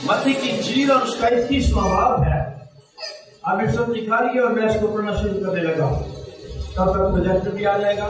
मत्ती की इंजील और उसका 21वां बाब है। आप एक सब निकालिए और मैं इसको पढ़ना शुरू करने लगा, तब तक प्रोजेक्टर भी आ जाएगा।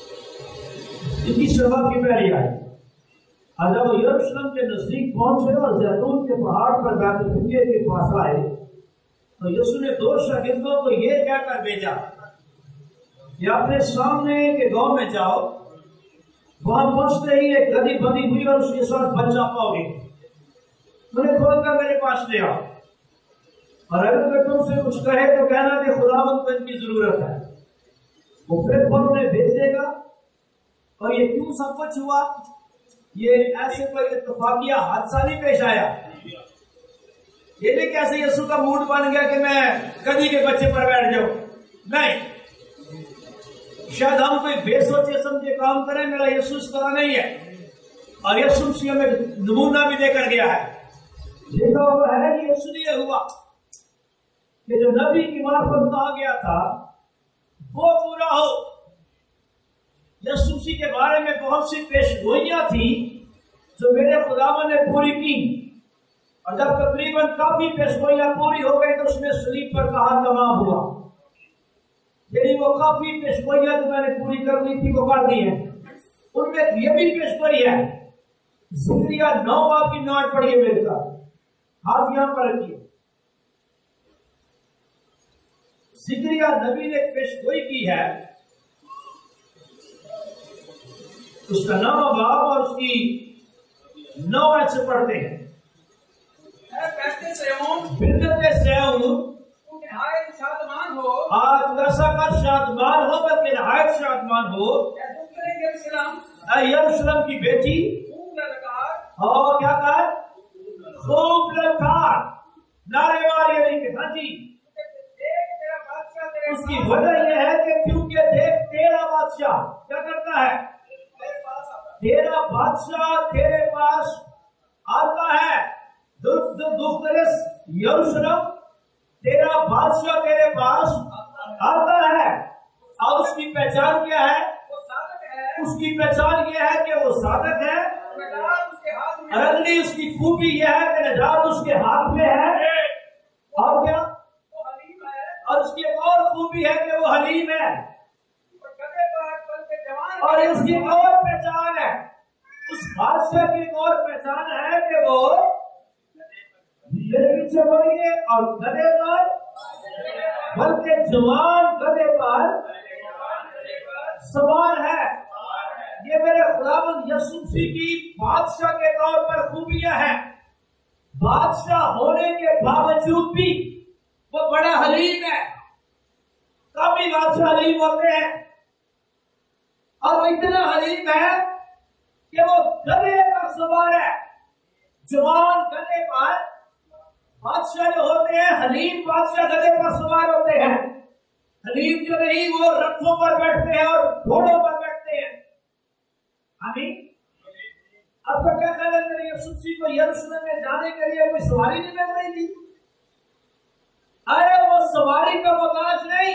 21वां बाब की पहली आयत। जब वो यरूशलेम के नजदीक पहुंचे और जैतून के पहाड़ पर बैतलहम के पास आए तो यीशु ने 2 शागिर्दों को ये कहकर भेजा कि अपने सामने के गांव में जाओ, वहां पहुंचते ही एक गधी बंधी हुई और उसके साथ बच्चा पाओगे, उन्हें खोलकर मेरे पास ले आओ, और अगर मैं तुमसे कुछ कहे तो कहना कि खुदावंद को इनकी जरूरत है। वो फिर उन्हें भेज देगा। और ये क्यों सब कुछ हुआ? ये ऐसे कोई इत्तेफाकिया हादसा नहीं पेश आया। ये भी कैसे यीशु का मूड बन गया कि मैं गधी के बच्चे पर बैठ जाऊं? नहीं, शायद हम कोई बेसोचे समझे काम करें। मेरा यीशु इस तरह नहीं है, और यीशु मसीह हमें नमूना भी देकर गया है। देखा हुआ है कि इसलिए हुआ कि जो नबी की मार्फत कहा गया था वो पूरा हो। यीशु मसीह के बारे में बहुत सी पेशगोइयां थी जो मेरे खुदावन ने पूरी की, और जब तकरीबन काफी पेशगोइयां पूरी हो गई तो उसमें सलीब पर का हाथ तमाम हुआ। यदि वो काफी पेशगोइयां जो मैंने पूरी करनी थी वो कर दी है। उनमें ये भी पेशगोई है। ज़करिया 9 बाब की 9 पढ़िए मेरे साथ, हाथ यहां पर रखिए। ज़करिया नबी ने पेशगोई की है, उसका 9वां बाब और उसकी 9 आयत से पढ़ते हैं। शादमान हो, आज ऐसा कर शादमान हो, बल्कि नहायत शादमान हो यरूशलेम की बेटी, और क्या कर खूब ललकार नारे वाली। हाँ जी, उसकी वजह यह है कि क्योंकि देख तेरा बादशाह क्या करता है, तेरा बादशाह तेरे पास आता है। यरूशलेम तेरा बादशाह तेरे पास आता है, और उसकी पहचान क्या है? उसकी पहचान यह है कि वो साधक है, और अगली उसकी खूबी यह है कि निजात उसके हाथ में है। और क्या? और उसकी एक और खूबी है कि वो हलीम है, और उसकी एक और पहचान है, उस बादशाह की एक और पहचान है कि वो पीछे बोलिए और गधे पर, बल्कि जवान गधे पर सवार है। ये मेरे खुदावंद यीशु मसीह की बादशाह के तौर पर खूबियां हैं। बादशाह होने के बावजूद भी वो बड़ा हलीम है। काफी बादशाह हलीम होते हैं, और वो इतना हलीम है कि वो गधे पर सवार है। जवान गधे पर बादशाह जो होते हैं, हलीम बादशाह गधे पर सवार होते हैं। हलीम जो नहीं वो रथों पर बैठते हैं और घोड़ों पर बैठते हैं। आमीन। अब तो क्या ख्याल है मेरे यीशु मसीह को यरूशलेम में जाने के लिए कोई सवारी नहीं मिल रही थी? अरे वो सवारी का मोहताज नहीं,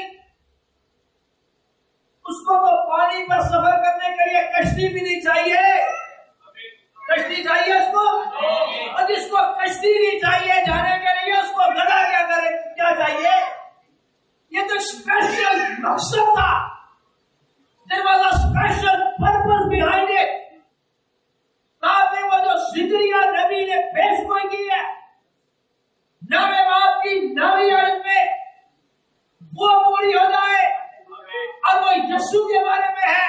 उसको तो पानी पर सफर करने के लिए कश्ती भी नहीं चाहिए। कश्ती चाहिए उसको, और जिसको कश्ती नहीं चाहिए जाने के लिए उसको गधा क्या करे, क्या चाहिए? ये तो स्पेशल मकसद था। There was a special purpose behind it। ताकि वो जो ज़करिया नबी ने पेशगोई की है 9वें बाब की 9वीं आयत में, वो पूरी हो जाए, और वो यीशु के बारे में है।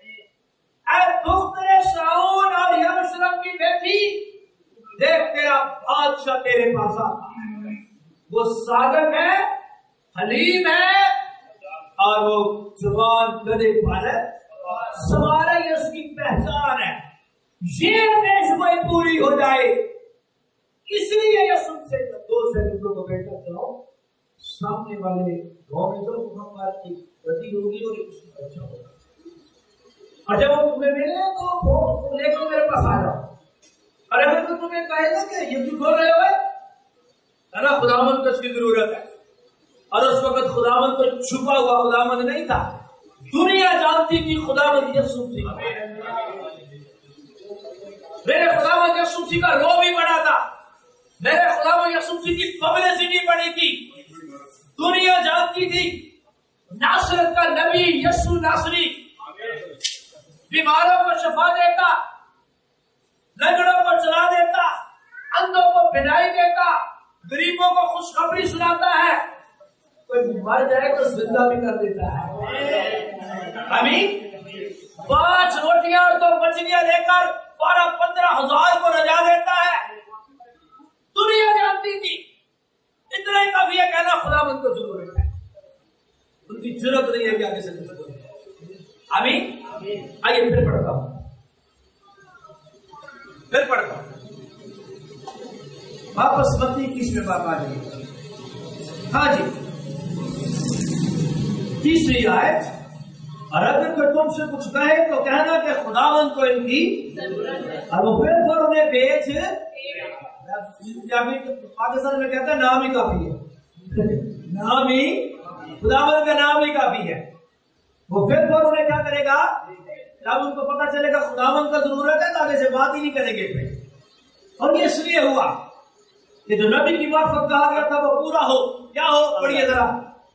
शाऊल और यरूशलेम की बेटी, देख तेरा बादशाह तेरे पास आता। वो साधक है, हलीम है, और वो जवान गधे पर सवार है। ये उसकी पहचान है। ये पेशगोई पूरी हो जाए, इसलिए यीशु से 2 सेकंडों को बैठा चलो सामने वाले गांव में, जो वहां पर एक गधी होगी और एक बच्चा होगा, और जब वो तुम्हें मिले तो लेकर मेरे पास आ जाओ। और अगर तो तुम्हें कहेगा कि ये क्यों खोल रहे हो, है ना, खुदावंद को इसकी जरूरत है। और उस वक्त खुदावंद को छुपा हुआ खुदावंद नहीं था, दुनिया जानती थी खुदावंद यीशु मसीह। मेरे खुदावंद यीशु मसीह का रो भी बड़ा था, मेरे खुदा यसू मसीह की पब्लिसिटी बड़ी थी, दुनिया जानती थी नासरत का नबी यीशु नासरी बीमारों को शफा देता, लंगड़ों को चला देता, अंधों को बिनाई देता, गरीबों को खुशखबरी सुनाता है, कोई मर जाए तो जिंदा भी कर देता है। आमीन। 5 रोटियां और 2 मछलियां लेकर 12-15 हजार को रजा देता है। दुनिया जानती थी, इतना ही काफी है कहना खुदावंद को जरूरत है, उनकी जरूरत नहीं है कि आगे से आमीन। आइए फिर पढ़ता हूं, वापस मत्ती 21वें बाब आ जाइए। हाँ जी, 30वीं आयत। और अगर कोई तुमसे कुछ कहे तो कहना कि खुदावंद को इनकी, और वो फिर उन्हें बेच, पाकिस्तान में कहता है नाम ही काफी है, नाम ही खुदावंद का नाम ही काफी है। वो फिर उन्हें क्या करेगा, जब उनको पता चलेगा खुदावंद का जरूरत है तो आगे से बात ही नहीं करेंगे फिर। और ये इसलिए हुआ कि जो नबी की मार्फत कहा गया था वो पूरा हो। क्या हो, पढ़िए जरा।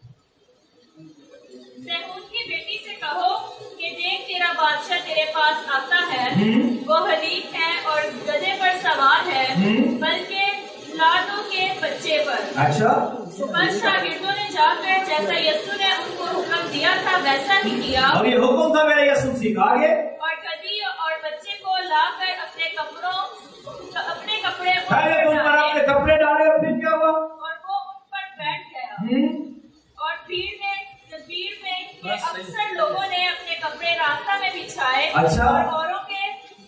सहून की बेटी से कहो कि देख तेरा बादशाह तेरे पास आता है, वो हलीफ है और गधे पर सवार है, बल्कि लाडों के बच्चे पर। अच्छा। पर शागिर्दों ने जाकर जैसा यीशु ने उनको हुक्म दिया था वैसा ही किया। अब ये हुक्म था मेरे यीशु सीखा आगे। और गधी और बच्चे को लाकर अपने कपड़े अपने कपड़े डाले, फिर क्या हुआ? और वो उन पर बैठ गया। और भीड़ में के अक्सर लोगों ने अपने कपड़े रास्ता में बिछाए। अच्छा। और औरों के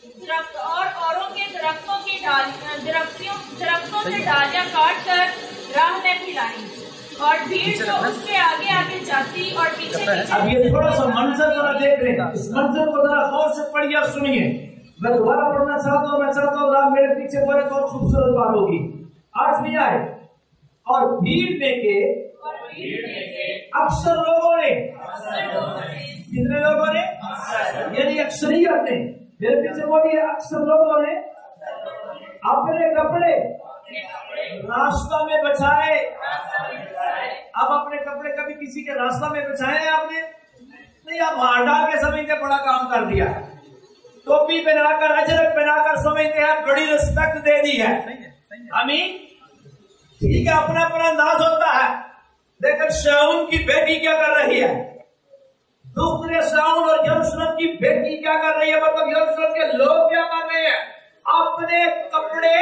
दरख्तों से डालियां काट कर राह में फैलाई, और भीड़ तो उसके आगे आगे जाती और पीछे पीछे। अब ये थोड़ा सा मंजर जरा देख लेगा, इस मंजर को जरा गौर से पढ़िए और सुनिए। मैं दोबारा पढ़ना चाहता हूँ, मैं चाहता हूँ आप मेरे पीछे पढ़े तो खूबसूरत बात होगी। 8वीं आए। और भीड़ में के अक्सर लोगों ने, कितने लोगों ने, यानी अक्सरियत ने, मेरे पीछे बोलिए, अक्सर लोगों ने अपने कपड़े रास्ता में बचाए। अब अपने कपड़े कभी किसी के रास्ता में बिछाए हैं आपने? नहीं, आप हार डाल के समझते बड़ा काम कर दिया है, टोपी पहनाकर, अजरक पहनाकर समझते हैं बड़ी रिस्पेक्ट दे दी है। आमीन। ठीक है, अपना अपना अंदाज होता है, लेकिन शाऊल की बेटी क्या कर रही है? दूसरे शाऊल और यरूशलेम की बेटी क्या कर रही है? मतलब यरूशलेम के लोग क्या कर रहे हैं? अपने कपड़े,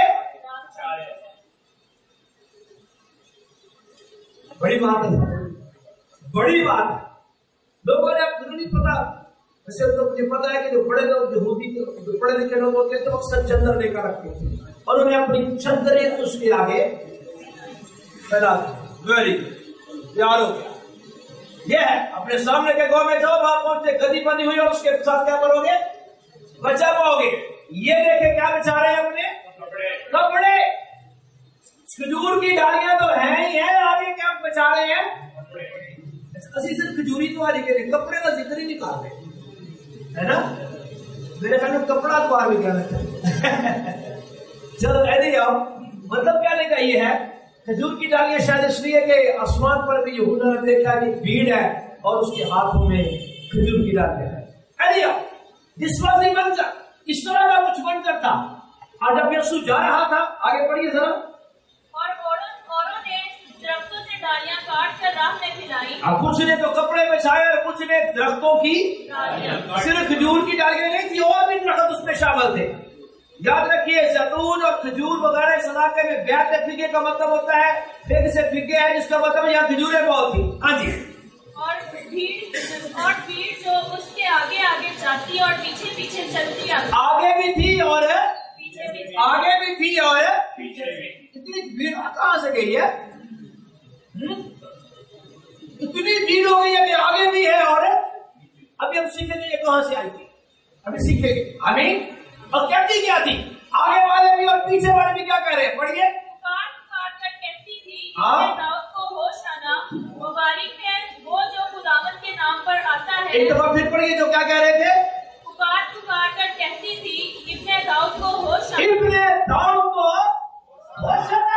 बड़ी बात है, बड़ी बात है। लोगों ने आपको नहीं पता, वैसे तो मुझे पता है कि जो बड़े लोग, यहूदी जो पढ़े लिखे लोग होते हैं तो अक्सर चंदर लेकर रखते थे और उन्हें अपनी चंदरें उसके आगे फैला। वेरी प्यार हो गया। यह है, अपने सामने के गांव में जाओ, वहां पहुंचते गदी बंदी हुई और उसके साथ क्या करोगे? बचा पाओगे। ये देखे क्या बेचा रहे हैं? अपने कपड़े। खजूर की डालियां तो है ही है, आगे क्या बचा रहे हैं? असली सिर्फ खजूरी तो आ रही, कपड़े का जिक्र ही निकाल रहे है ना। मेरे ख्याल में कपड़ा तो आ भी गया। चलो ऐसे आओ, मतलब क्या लिखा ये है? खजूर की डालियां शायद इसलिए कि आसमान पर भी यहूदा ने देखा कि भीड़ है और उसके हाथों में खजूर की डालियां है। ऐसे आओ, विश्वासी मंजर, इस तरह का कुछ मंजर था। आज जब यीशु जा रहा था, आगे पढ़िए जरा। और औरों ने दरख्तों से डालियां काट कर राह में फैलाई। अब कुछ ने तो कपड़े बिछाए और कुछ ने दरख्तों की, सिर्फ खजूर की डालियां नहीं थी, और भी दरख्त उसमें शामिल थे। याद रखिए, जैतून और खजूर वगैरह इस इलाके में ब्याह के फिगे का मतलब होता है फिग से फिगे है, जिसका मतलब यहाँ खजूरें बहुत थी। हाँ जी। और भीड़ जो उसके आगे आगे जाती और पीछे पीछे चलती आती। आगे भी थी और पीछे आगे भी थी और इतनी भीड़ कहाँ से गई है? इतनी भीड़ हो गई है कि आगे भी है और अभी हम सीखेंगे ये कहां से आई थी, अभी सीखेंगे। आमीन। और कहती क्या थी? आगे वाले भी और पीछे वाले भी क्या कह रहे हैं? पढ़िए। पुकार कर कहती थी, हाँ? दाऊद को होश आना, मुबारक है वो जो खुदावंद के नाम पर आता है। एक दफा फिर पढ़िए, जो क्या कह रहे थे? पुकार कर कहती थी, इब्ने दाऊद को होश आना। इब्ने दाऊद को होश आना।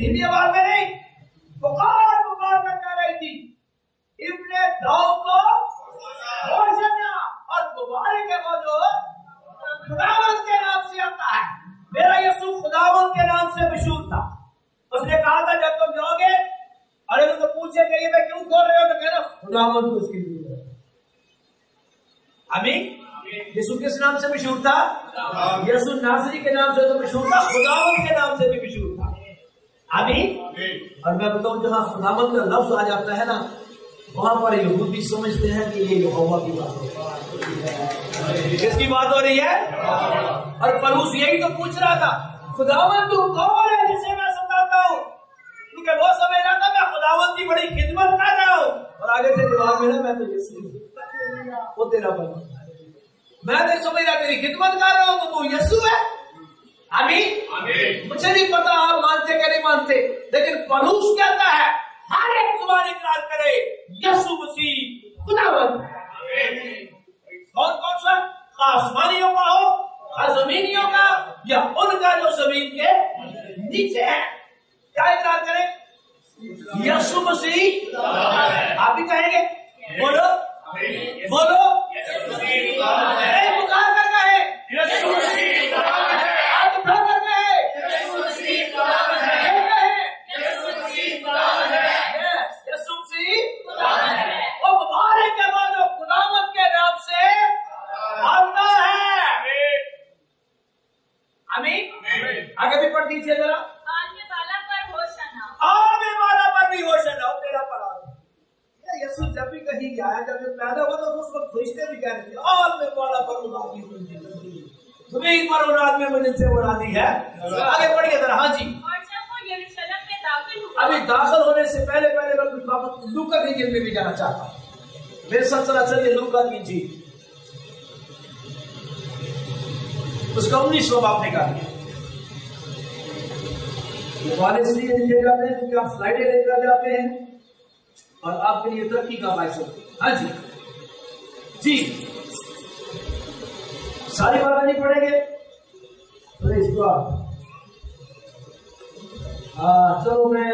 धीमी आवाज में नहीं, पुकार पुकार कर कह रही थी, इब्ने दाऊद को होशाना। और मुबारक है वो जो खुदावंद के नाम से आता है। मेरा यीशु खुदावंद के नाम से मशहूर था। उसने कहा था जब तुम जाओगे और उनको पूछे कि ये मैं क्यों खोल रहे हो, तो कहना खुदावंद को उसकी जरूरत है। आमीन। यीशु किस नाम से मशहूर था? यीशु नासरी के नाम से तो मशहूर था, खुदावंद के नाम से भी मशहूर था। आमीन। और मैं बताऊं, जहां खुदावंद का लफ्ज आ जाता है ना, वहां पर यहूदी समझते हैं कि ये यहोवा की बात हो रही है। किसकी बात हो रही है? और पलूस यही तो पूछ रहा था, खुदावंद तू कौन है जिसे मैं सताता हूं? क्योंकि वो समझ रहा था मैं खुदावंद की बड़ी खिदमत कर रहा हूं, और आगे से जवाब मिला मैं तो यीशु वो तेरा बना, मैं तो समझ रहा तेरी खिदमत कर रहा हूं, तो तू यीशु है। आमीन। मुझे नहीं पता आप मानते कि नहीं मानते, लेकिन पलूस कहता है हर एक जुबान इकरार करे यीशु मसीह खुदावंद है। और कौन सा? आसमानियों का हो, जमीनियों का, या उनका जो जमीन के नीचे है। क्या इकरार करें? यीशु मसीह। आप भी कहेंगे? बोलो बोलो। पुकार कर कहे यीशु मसीह है। आप उठा कर कहे यीशु मसीह है। यीशु मसीह है। यीशु मसीह है। वो मुबारक है वो जो खुदावंद के नाम से आता है। आमीन। आगे भी पढ़ दीजिए जरा। आने वाला पर होशाना। आने वाला पर भी होशाना, तेरा पर आ। यीशु जब भी कहीं आया, जब ये पैदा हुआ तो उस वक्त फरिश्ते भी कह रहे थे आने वाला पर उड़ादी तुम्हें एक बार औलाद में मदद से उड़ादी है। आगे बढ़िए जरा। हाँ जी। और जब वो यरूशलेम में दाखिल हुआ, अभी दाखिल होने से पहले मैं लूका की इंजील में भी जाना चाहता हूँ। मेरे साथ चला चलिए लूका की इंजील, उसका 19वां बाब निकालिए। वाले इसलिए लिखे जाते हैं क्योंकि आप स्लाइडें लेकर जाते हैं और आपके लिए तरक्की का बायस होती है। हाँ जी जी, सारी बातें नहीं पढ़ेंगे तो इसको चलो मैं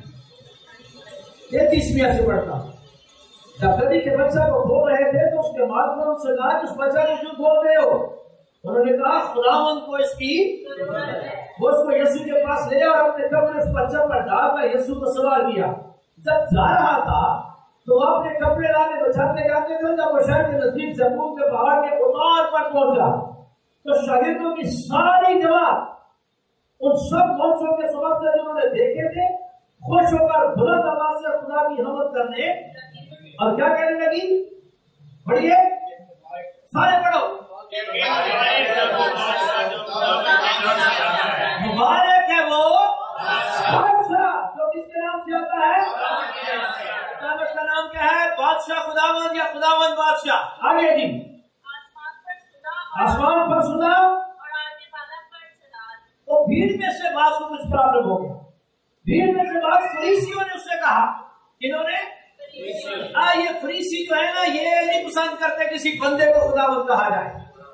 33वीं से पढ़ता हूं। जब कभी के बच्चा को बोल रहे थे तो उसके माध्यम से कहा उस बच्चा को क्यों बोल रहे हो? उन्होंने कहा खुदावंद को इसकी वो उसको यीशु के पास ले और अपने कपड़े उस बच्चा पर डालकर यीशु को सवार किया। जब जा रहा था तो वो अपने कपड़े लाने बचाते जाते थे। जब वो शहर के नजदीक जम्मू के पहाड़ के उतार पर पहुंचा तो शागिर्दों की सारी जमात उन सब मौजों के सबब से उन्होंने देखे थे खुश होकर बुलंद आवाज से खुदा की हमद करने और क्या कहने लगी? बढ़िए सारे पढ़ो। मुबारक है वो बादशाह जो किसके नाम से आता है? उसका नाम क्या है? बादशाह खुदावंद या खुदावंद बादशाह। आगे जी। आसमान पर सुना और आने वाला पर चला। तो भीड़ में से बात को कुछ प्रॉब्लम हो गया। भीड़ में से बात फरीसियों ने उससे कहा, इन्होंने ये फरीसी जो है ना, ये नहीं पसंद करते किसी बंदे को खुदावंद कहा जाए।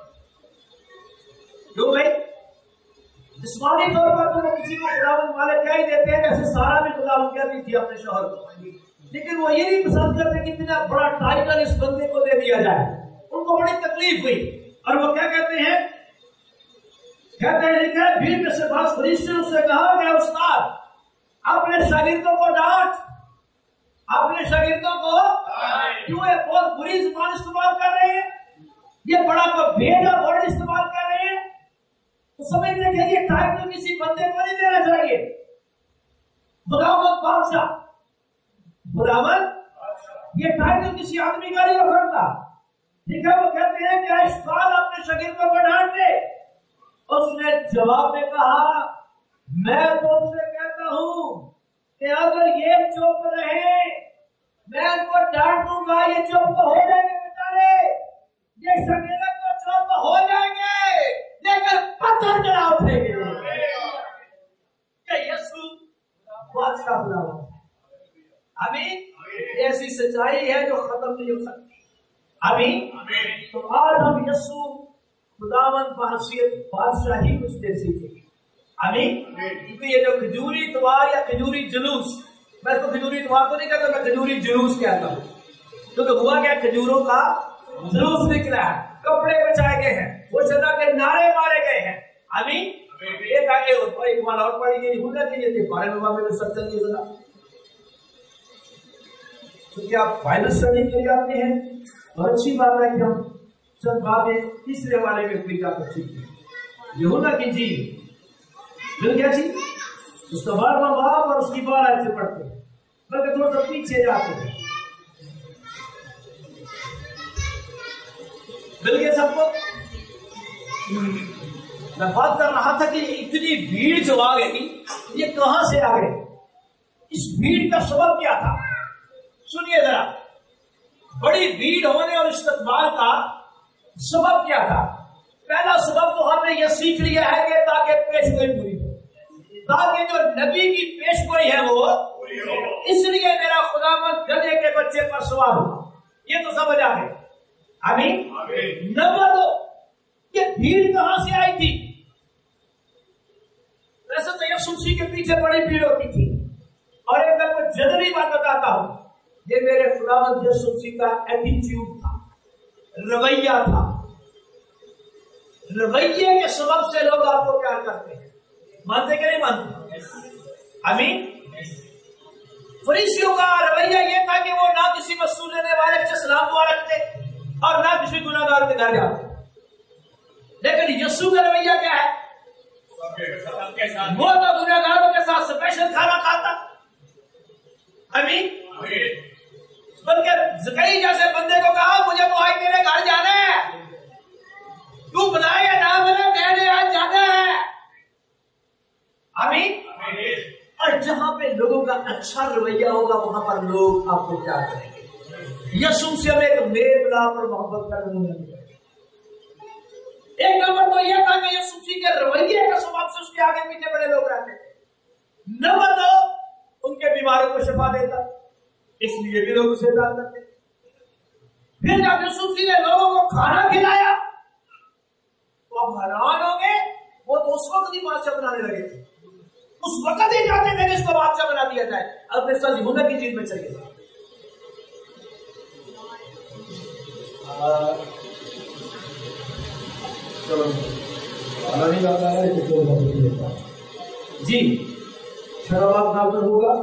क्यों भाई? जिस्मानी तौर पर तो किसी को खुदावंद वाले क्या ही देते हैं, जैसे सारा भी खुदावंद कहती थी अपने शौहर को, लेकिन वो ये नहीं पसंद करते कि इतना बड़ा टाइटल इस बंदे को दे दिया जाए। उनको बड़ी तकलीफ हुई और वो क्या कहते हैं? कहते हैं लिखा है भीड़ में से बात फरीसी ने उससे कहा कि उस्ताद अपने शागिर्दों को डांट, अपने शागिर्दों को क्यों ये बहुत बुरी जुबान इस्तेमाल कर रहे हैं, ये बड़ा को भेजा वर्ड इस्तेमाल कर रहे हैं। तो समझ रहे ये टाइटल किसी बंदे को नहीं देना चाहिए। खुदावंद बादशाह, खुदावंद ये टाइटल किसी आदमी का नहीं हो सकता। ठीक है, वो कहते हैं कि उस्ताद अपने शागिर्दों को डांट दे। उसने जवाब में कहा मैं तुमसे कहता हूं कि अगर ये चुप रहे मैं इनको डांट दूंगा, ये चुप तो हो जाएंगे बेचारे, ये शागिर्द तो चुप हो जाएंगे लेकिन पत्थर चढ़ा उठेंगे। यीशु बादशाह बुलावा। आमीन। ऐसी सच्चाई है जो खत्म नहीं हो सकती। आमीन। तो आज हम यीशु खुदावंद बहसीयत बादशाही कुछ देर सीखेंगे। आमीन। क्योंकि ये जो खजूरी इतवार या खजूरी जुलूस, मैं इसको खजूरी इतवार तो नहीं कहता, मैं खजूरी जुलूस कहता हूँ। क्योंकि हुआ क्या, खजूरों का जुलूस निकला है, कपड़े बचाए गए हैं, वो सदा के नारे मारे गए हैं। आमीन। एक आगे एक बार और पढ़ी गई हुनर की ये बारे में सब चलिए जरा। तो क्या आप बाइबल स्टडी के लिए आते हैं, और अच्छी बात है कि हम सब बातें तीसरे वाले व्यक्ति का सीखते हैं। यूहन्ना की इंजील मिल गया जी, उसका 12वां बाब और उसकी 12 आयत से पढ़ते हैं, बल्कि थोड़ा सा पीछे जाते हैं। मिल गया सबको? मैं बात कर रहा था कि इतनी भीड़ जो आ गई, ये कहां से आ गई, इस भीड़ का सबब क्या था? सुनिए जरा, बड़ी भीड़ होने और इस्तकबाल का सबब क्या था? पहला सबब तो हमने यह सीख लिया है कि ताकि पेशगोई पूरी हो, ताकि जो नबी की पेशगोई है वो, इसलिए मेरा खुदावंद गधे के बच्चे पर सवार हुआ। ये तो समझ आ गए। आमीन। नंबर 2, ये भीड़ कहां से आई थी? वैसे तो यीशु मसीह के पीछे बड़ी भीड़ होती थी, और एक मैं कुछ जनरली बात बताता हूं, ये मेरे खुदावंद यीशु मसीह का एटीट्यूड था, रवैया था। रवैये के सबब से लोग आपको प्यार करते हैं, मानते कि नहीं मानते? आमीन। फरीसियों का रवैया ये था कि वो ना किसी वसूल लेने वाले से सलाम दुआ रखते और ना किसी गुनाहगार के घर जाते। लेकिन यीशु का रवैया क्या है? वो तो गुनाहगारों के साथ स्पेशल खाना खाता। आमीन। बल्कि ज़कई जैसे बंदे को कहा, मुझे तो आज तेरे घर जाना है, तू बनाए या ना बने, मैंने आज जाना है। आमीन। और जहां पे लोगों का अच्छा रवैया होगा, वहां पर लोग आपको क्या करेंगे? यीशु से हमें एक मेल मिलाप और मोहब्बत का नमूना मिलेगा। एक नंबर तो यह था कि यीशु के रवैये के स्वभाव से उसके आगे पीछे बड़े लोग रहते थे। नंबर 2, उनके बीमारों को शिफा देता, इसलिए भी लोग उसे दान करते। फिर जब यीशु ने लोगों को खाना खिलाया तो अब हैरान हो गए, वो तो उस वक्त ही बादशाह बनाने लगे थे, उस वक्त ही जाते थे कि इसको बादशाह बना दिया जाए। अब मेरे साथ यूहन्ना की इंजील में चलिए। चलो नहीं बात आ रहा है जी, शराब नाम होगा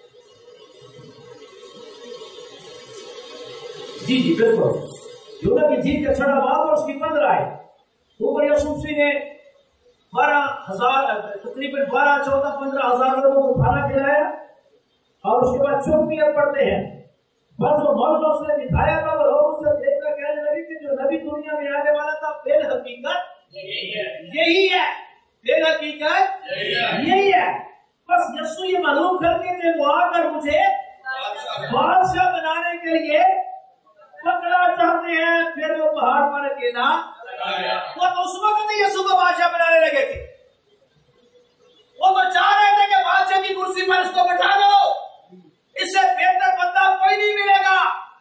जी जी बिल्कुल। यूहन्ना की इंजील का 6वां बाब और उसकी 15 आयत। ऊपर यीशु मसीह ने 12,000 तकरीबन 12, 14, 15,000 लोगों को खाना खिलाया, और उसके बाद चुप्पी पढ़ते हैं। बस वो मौजूद उसने दिखाया था, और लोग उसे देखकर कहने लगे कि जो नबी दुनिया में आने वाला था, बेल हकीकत यही है, बेल हकीकत यही है। बस यीशु ये मालूम करके थे, वो आकर मुझे बादशाह बनाने के लिए पकड़ा चाहते हैं। फिर वो पहाड़ पर अकेला, वो तो उस वक्त यीशु को बादशाह बनाने लगे थे। वो तो चाह रहे थे कि बादशाह की कुर्सी पर इसको बैठा दो, इससे बेहतर बंदा कोई नहीं मिलेगा।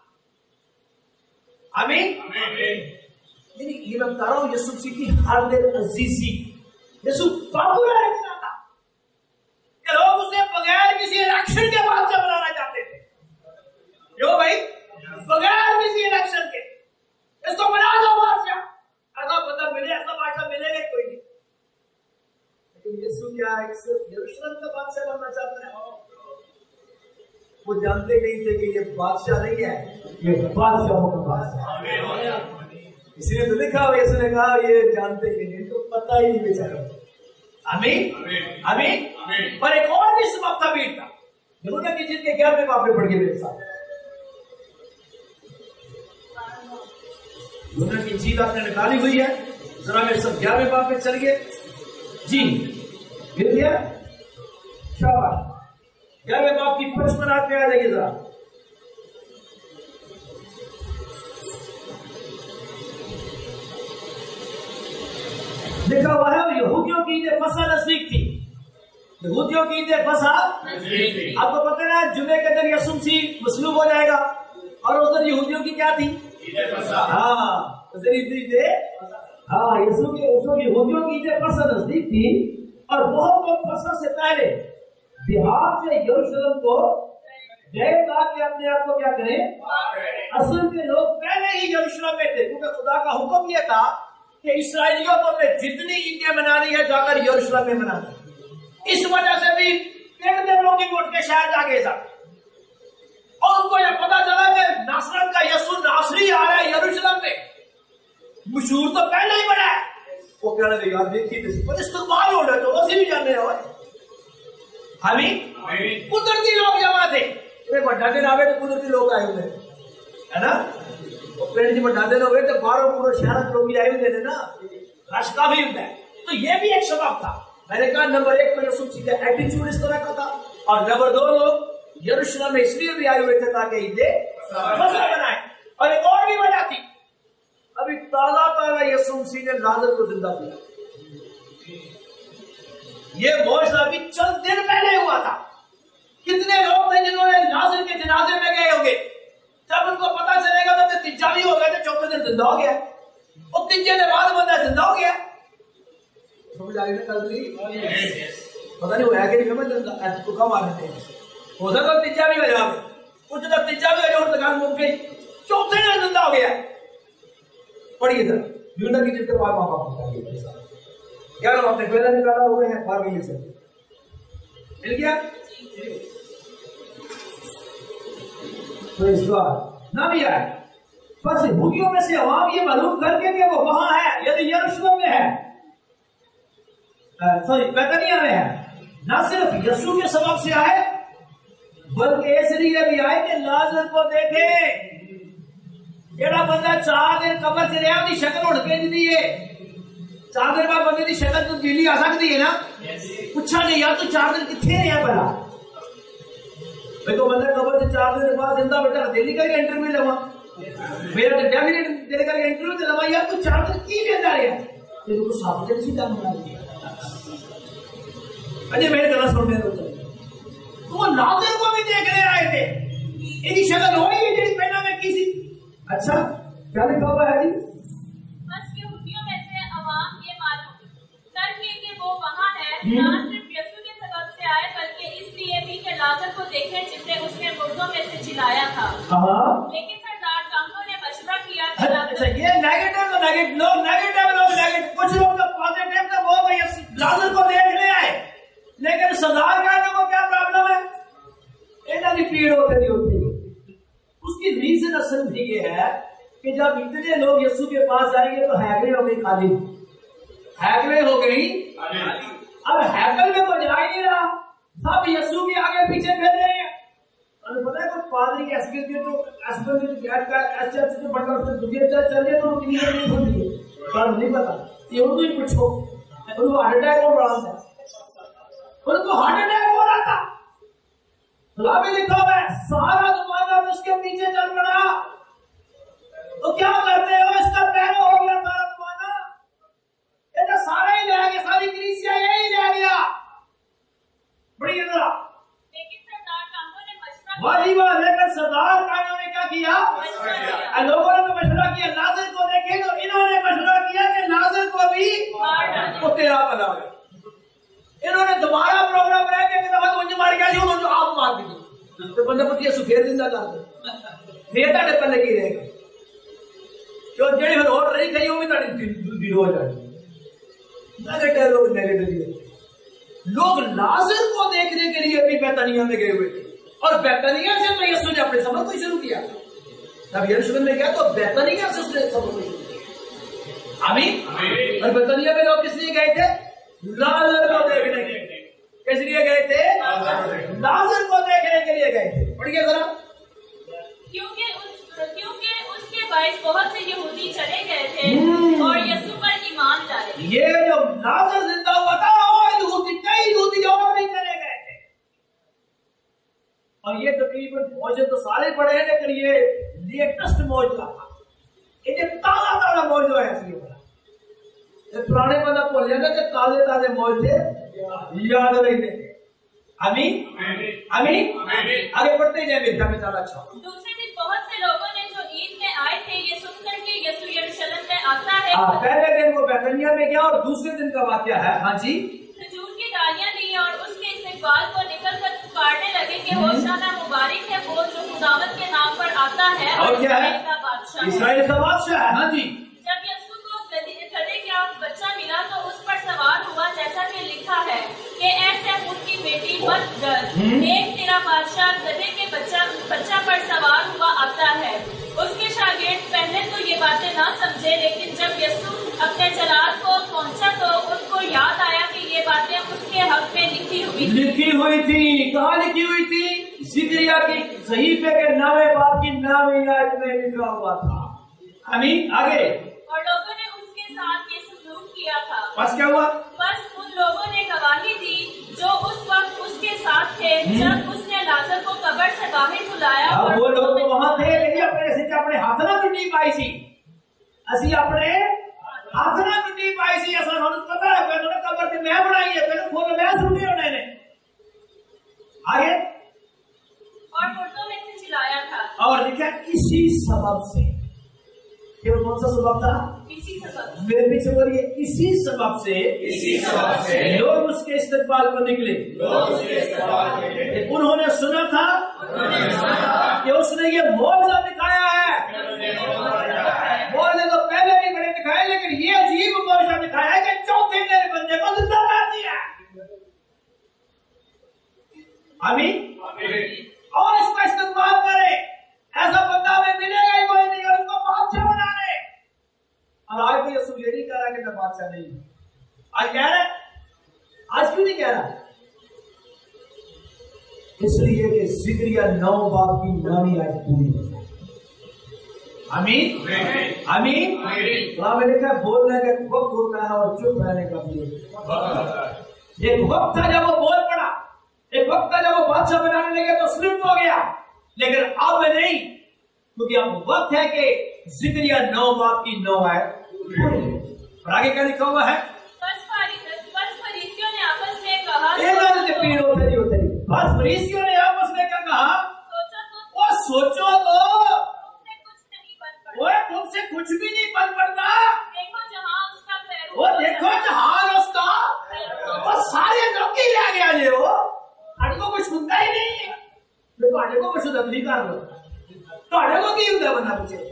आमीन। ये मैं बता रहा हूं, यीशु मसीह की हर दिल अजीजी, यीशु पॉपुलर इतना था कि लोग उसे बगैर किसी इलेक्शन के बादशाह बनाना चाहते थे। क्यों भाई? बगैर किसी इलेक्शन के इसको बना दो बादशाह। ऐसा बंदा मिले, ऐसा बादशाह मिलेगा कोई नहीं। लेकिन यीशु क्या है, सिर्फ यरूशलेम का बादशाह बनना चाहता है। वो जानते नहीं थे कि ये बादशाह नहीं है, ये बादशाहों का बादशाह। इसलिए तो लिखा हुआ, यीशु ने कहा ये जानते कि नहीं, तो पता ही नहीं बेचारा। आमीन। आमीन। पर एक और भी सबब था भीड़ का। यूहन्ना की इंजील के 11वें बाब में पढ़ के मेरे साथ। यूहन्ना की इंजील आपने निकाली हुई है, जरा मेरे साथ 11वें बाब में चलिए जी। मिल गया? शाबाश। 11वें बाब की 55 आयत पे आ जाइए जरा। लिखा हुआ है, यहूदियों की ईद फसह नजदीक थी। यहूदियों की ईद फसह आपको पता है, जुमे के दिन यीशु मसीह मसलूब हो जाएगा, और उस दिन यहूदियों की क्या थी? हाँ, यीशु की यहूदियों की ईद फसह नजदीक थी। और बहुत लोग फसह से पहले बिहार से यरूशलेम को गए ताकि अपने आप को क्या करें। असल में लोग पहले ही यरूशलेम में थे, क्योंकि खुदा का हुक्म यह था कि इस्राएलियों को जितनी ईदें मनानी है जाकर यरूशलेम में मनानी। इस वजह से भी कितने लोग उठ के शहर जाके जाते, और उनको यह पता चला कि नासरत का यीशु नासरी आ रहा है यरूशलेम में। मशहूर तो पहले ही बना है, वो कहने लगे यार देखिए पर इस्तेमाल हो रहा है तो वैसे भी जाने हो हमें कुदरती लोग जमा थे। बड़ा दिन आवे तो कुदरती लोग आए हुए है ना, पेड़ जी बड़ा दिन हो गए तो बाहरों पूरे शहर लोग भी आए हुए थे ना, रश काफी होता है। तो ये भी एक सबब था। मैंने कहा नंबर 1 पर यीशु का एटीट्यूड इस तरह का था, और नंबर 2 लोग यरूशलेम में इसलिए भी आए हुए थे ताकि ईदें फसह बनाए। और एक और भी वजह थी, अभी ताजा यीशु मसीह ने लाजर को जिंदा किया। ये मौजज़ा अभी चंद दिन पहले हुआ था। कितने लोग थे जिन्होंने लाजर के जनाजे में गए होंगे, जब उनको पता चलेगा तो तीजा भी हो गया, तो चौथे दिन जिंदा हो गया, और तीजे दिन बाद बंदा जिंदा हो गया। समझ आ गई ना? कल पता नहीं होया कि नहीं, समझ तो कम आ रहे थे, हो सकता तो तीजा भी हो जाए, कुछ जब तीजा भी हो जाए दुकान मुड़ गई, चौथे दिन जिंदा हो गया। पढ़िए सर यूना की जितने बार माँ बाप क्या लोग अपने पहले निकाला हुए हैं बार से मिल गया। तो इस बार ना भी आए, बस भूखियों में से अवाम ये मालूम करके कि वो वहां है, यदि यरूशलेम में है, सॉरी बैतनिया में है, ना सिर्फ यीशु के सबब से आए बल्कि इसलिए भी आए कि लाजर को देखे। जेड़ा बंदा 4 दिन कब्र च रहा उसकी शक्ल उड़ के दी है, 4 दिन बाद बंदे की शक्ल तो दिली आ सकती है ना। पूछा नहीं यार तू 4 दिन कितने रहा भला, भाई तो बंदा कब्र से 4 दिन बाद जिंदा बेटा दिल्ली का इंटरव्यू लगा, मेरा तो डेफिनेट दिल्ली का इंटरव्यू तो लगा यार तू 4 दिन की कहता रहा, तेरे को 7 दिन सीधा बना दिया। अजय मेरे गला सुन रहे तो वो लाजर को भी देखने आए थे, इनकी शक्ल हो रही है जी पहना में किसी। अच्छा क्या लिखा हुआ है जी? बस यहूदियों में से अवाम ये मालूम करके कि वो वहाँ है, ना सिर्फ यीशु के सबब से आए बल्कि इसलिए भी कि लाजर को देखे जिसे उसने मुर्दों में से जिलाया था। लेकिन सरदार कामों ने मशवरा किया। अच्छा ये नेगेटिव तो नेगेटिव लोग नेगेटिव, कुछ लोग तो पॉजिटिव थे, वो भाई लाजर को देखने आए, लेकिन सरदार कामों को क्या प्रॉब्लम है, इन्हें भी पीड़ होती होती। उसकी रीजन असल भी ये है कि जब इतने लोग यीशु के पास जाएंगे तो हैकलें हो गई खाली, हैकलें हो गई। अब हैकल में तो जा ही नहीं रहा, सब यीशु के आगे पीछे फिर रहे हैं। और पता है कुछ पादरी के एसपी के तो एसपी के गैस का अच्छा तो बंदा उससे दुनिया चल रही है तो कितनी नहीं होती है, पर नहीं पता ये उनको ही पूछो, उनको हार्ट अटैक हो रहा था, उनको हार्ट अटैक हो रहा था। भी लिखा हुआ है सारा जमाना उसके पीछे चल पड़ा, तो क्या करते हो, इसका पैर हो गया सारा जमाना, ये तो सारा ही ले गया, सारी कलीसिया यही ले गया। बड़ी जरा लेकिन सरदार कामों ने मशवरा वाली बात, लेकर सरदार कामों ने क्या किया, लोगों ने तो मशवरा किया लाजर को देखे, तो इन्होंने मशवरा किया कि लाजर को भी वो तेरा बना। इन्होंने दोबारा प्रोग्राम बनाया कि मुझे मार गया उन्होंने आप मार दी, तो बंदा पति सुफेर जिंदा कर दो, फिर ताड़े पल्ले की रहेगा, क्यों जेडी फिर और रही गई होगी ताड़ी जीरो हो जाएगी। नेगेटिव लोग लाजर को देखने के लिए भी बैतनिया में गए हुए थे, और बैतनिया से तो यीशु ने अपने सफर को शुरू किया। जब यरूशलेम में गया तो बैतनिया से उसने सफर को शुरू किया। आमीन। और बैतनिया में लोग किस लिए गए थे, लाजर को देखने के लिए। किस लिए गए थे, लाजर को देखने के लिए गए थे। पढ़िए जरा, क्योंकि उसके बायस बहुत से यहूदी चले गए थे और यीशु पर ईमान लाए। ये जो लाजर जिंदा हुआ था और कई यहूदी और भी चले गए थे, और ये तकरीबन मौजे तो सारे पड़े हैं, लेकिन ये लेटेस्ट मौजूदा था, ये ताजा मौजूदा है। इसलिए पुराने बंदा बोल जाता कि ताजे मौजे याद रहते। आमीन। आगे बढ़ते जाए मेरे में ज्यादा अच्छा। दूसरे दिन बहुत से लोगों ने जो ईद में आए थे ये सुनकर के यीशु यरूशलेम में आता है। पहले दिन वो बैतनिया में गया और दूसरे दिन का वाकया है। हाँ जी। खजूर के बाल को निकल कर पुकारने लगे कि होशाना मुबारक है वो जो खुदावत के नाम पर आता है और क्या है? इस्राएल का बादशाह है। इस्राएल का बादशाह है। हाँ जी। जब यीशु को गधे का बच्चा मिला तो उस पर सवार हुआ, जैसा कि लिखा है कि ऐसे ऊँट की बेटी मत डर, देख तेरा बादशाह गधे के बच्चा पर सवार हुआ आता है। उसके शागिर्द पहले तो ये बातें ना समझे, लेकिन जब यीशु अपने जलाल को पहुंचा तो उनको याद आया कि ये बातें उसके हक में लिखी हुई थी। कहाँ लिखी हुई थी? जिक्रिया की सहीफे के नामे बाप की नामे याद में लिखा हुआ था। आमीन। आगे। और लोगों ने उसके साथ ये सलूक किया था। बस क्या हुआ? बस उन लोगों ने गवाही दी जो उस वक्त उसके साथ थे जब उसने लाजर को कब्र से बाहर बुलाया। और वो लोग तो वहाँ थे, लेकिन अपने हाथ ना पिटी पाई सी, असी अपने हाथ ना पिटी पाई सी। ऐसा हम पता है पहले कब्र की मैं बनाई है, पहले फोटो मैं सुनी उन्होंने। आगे। और मुर्दों में से चिल्लाया था। और लिखा इसी सबब से। केवल कौन सा सबब था? इसी सबब। मेरे पीछे बोलिए, इसी सबब से लोग उसके इस्तकबाल को निकले। उन्होंने सुना था कि उसने ये मौजज़ा दिखाया है। मौजज़े तो पहले भी बड़े दिखाए, लेकिन ये अजीब मौजज़ा दिखाया है कि चौथे मेरे बंदे को जिंदा कर दिया। आमीन। और इसका इस्तेमाल करे, ऐसा बंदा हमें मिलेगा ही कोई नहीं, और उसको बादशाह बना ले। और आज भी यीशु ये नहीं कह रहा कि मैं बादशाह नहीं हूं। आज कह रहा है। आज क्यों नहीं कह रहा? इसलिए कि जिक्रिया 9 बाब की नामी आज पूरी हो जाए। आमीन। आमीन। वहां में लिखा बोलने का वक्त होता है और चुप रहने का भी एक वक्त था जब वो बोल पड़ा, एक वक्त था जब वो बादशाह बनाने लगे तो स्लिप हो गया, लेकिन अब नहीं, क्योंकि अब वक्त है कि जिक्रिया 9 बाब की 9 है। और आगे क्या लिखा हुआ है? बस फरीसियों ने आपस में कहा, बस फरीसियों ने आपस में क्या कहा? सोचो तो तुमसे कुछ भी नहीं बन पड़ता। देखो जहां उसका पैर, वो देखो जहां उसका, वो सारे लोग ही रह गया ये हो, को कुछ सुनता ही नहीं है। तो को कुछ नहीं कर लो, तो को की होता बना पूछे।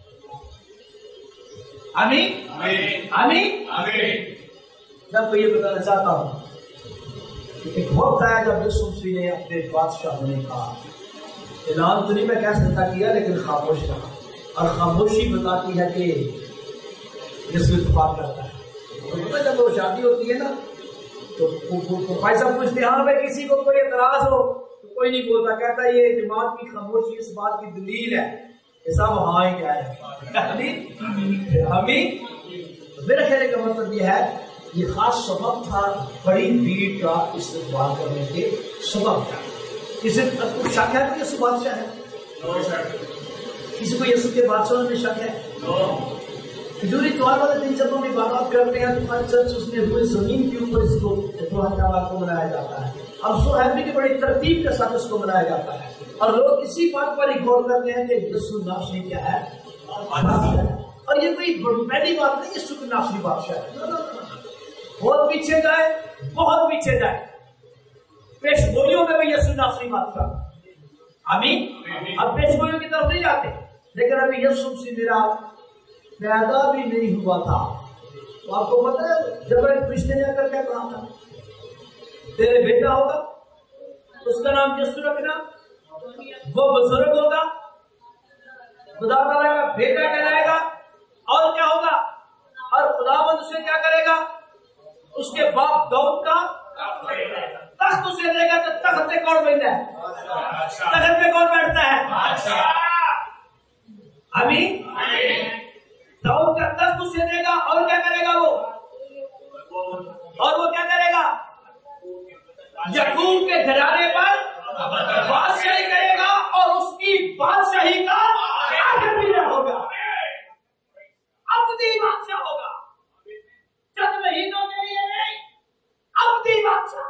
आमीन। आमीन। मैं तो ये बताना चाहता हूं, एक वक्त आया जब यीशु मसीह ने अपने बादशाह होने का ऐलान तो नहीं मैं कह सकता किया, लेकिन खामोश रहा। और खामोशी बताती है कि यीशु इत्तेफाक करता है। तो जब वो शादी होती है ना, तो भाई साहब पूछते हाँ भाई किसी को कोई एतराज हो तो कोई नहीं बोलता, कहता ये जमात की खामोशी इस बात की दलील है, ये सब हाँ ही क्या है। हमें मेरा कहने का मतलब यह है, ये खास सबब था बड़ी भीड़ का इस्तेमाल करने के सबब था। किसी को शक है कि यीशु बादशाह है? किसी को यीशु के बादशाह में शक है? खजूरी त्योहार वाले दिन जब हम इबादत करते हैं तो हर चर्च उसमें हुए जमीन के ऊपर इसको त्योहार को मनाया जाता है। हम सो हैप्पी की बड़ी तरतीब के साथ इसको मनाया जाता है, और लोग इसी बात पर ही गौर करते हैं कि यीशु नासरी क्या है, और ये कोई पहली बात नहीं यीशु की नासरी बादशाह है। बहुत पीछे जाए, बहुत पीछे जाए, पेशगोइयों में भी यीशु नासरी बादशाह। आमीन। अब पेशगोइयों की तरफ नहीं जाते, लेकिन अभी यीशु मसीह मेरा पैदा भी नहीं हुआ था। तो आपको पता है जब कृष्ण ने आकर क्या कहा था, तेरे बेटा होगा, उसका नाम यीशु रखना, वो बुजुर्ग होगा, खुदा ताला का बेटा कहलाएगा, और क्या होगा, और खुदावंद उसे क्या करेगा, उसके बाप दाऊद का तख्त उसे देगा। तो तख्त पे कौन बैठता है? तख्त पे कौन बैठता है? अभी दाऊद का तख्त उसे देगा, और क्या करेगा वो, और वो क्या करेगा, याकूब के घराने पर बादशाही करेगा, और उसकी बादशाही का आखिर भी होगा, अब्दी बादशाह होगा। चंद महीनों के लिए नहीं, अब्दी बादशाह।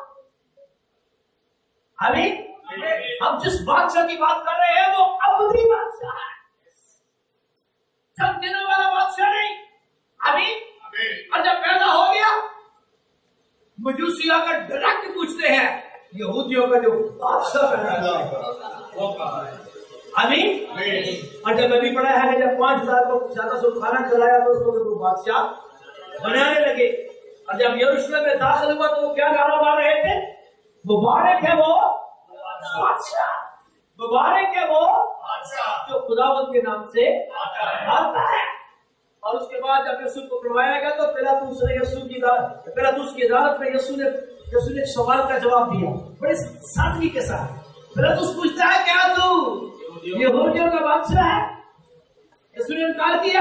अभी हम जिस बादशाह की बात कर रहे हैं वो अब्दी बादशाह है, चंद दिनों वाला बादशाह नहीं। अभी और जब पैदा हो गया, मजूसी आकर डायरेक्ट पूछते हैं यहूदियों का जो बादशाह पैदा वो कहा है। आमीन। और जब अभी पढ़ा है कि जब 5000 को ज्यादा से खाना खिलाया तो उसको वो बादशाह बनाने लगे। और जब यरूशलेम में दाखिल हुआ तो वो क्या गाना गा रहे थे? मुबारक है वो बादशाह, मुबारक है वो जो खुदावंद के नाम से आता है। और उसके बाद जब यीशु को पकड़वाया गया तो पिलातुस ने पिलातुस की अदालत में यीशु ने सवाल का जवाब दिया बड़े सादगी के साथ। पिलातुस पूछता है क्या तू यहूदियों का बादशाह है? यीशु ने इनकार किया।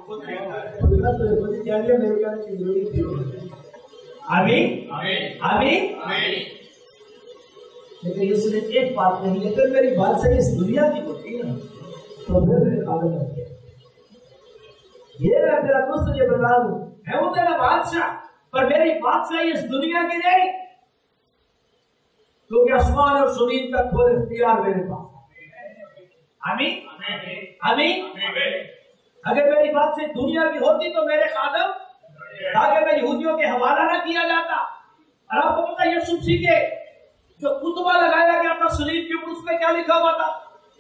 आमीन आमीन। लेकिन यीशु ने एक बात कही, अगर मेरी बादशाही इस दुनिया की होती ना तो फिर मेरे काबिल नहीं है। ये मैं तेरा दोस्त तुझे बता दूं, मैं हूं तेरा बादशाह, पर मेरी बादशाही इस दुनिया की नहीं, क्योंकि आसमान और जमीन का कोई इख्तियार मेरे पास। आमीन आमीन। अगर मेरी बादशाही दुनिया की होती तो मेरे कादम ताकि मैं यहूदियों के हवाला न किया जाता। और आपको पता है यीशु मसीह के जो कुतबा लगाया गया था सलीब के ऊपर, उसमें क्या लिखा हुआ था?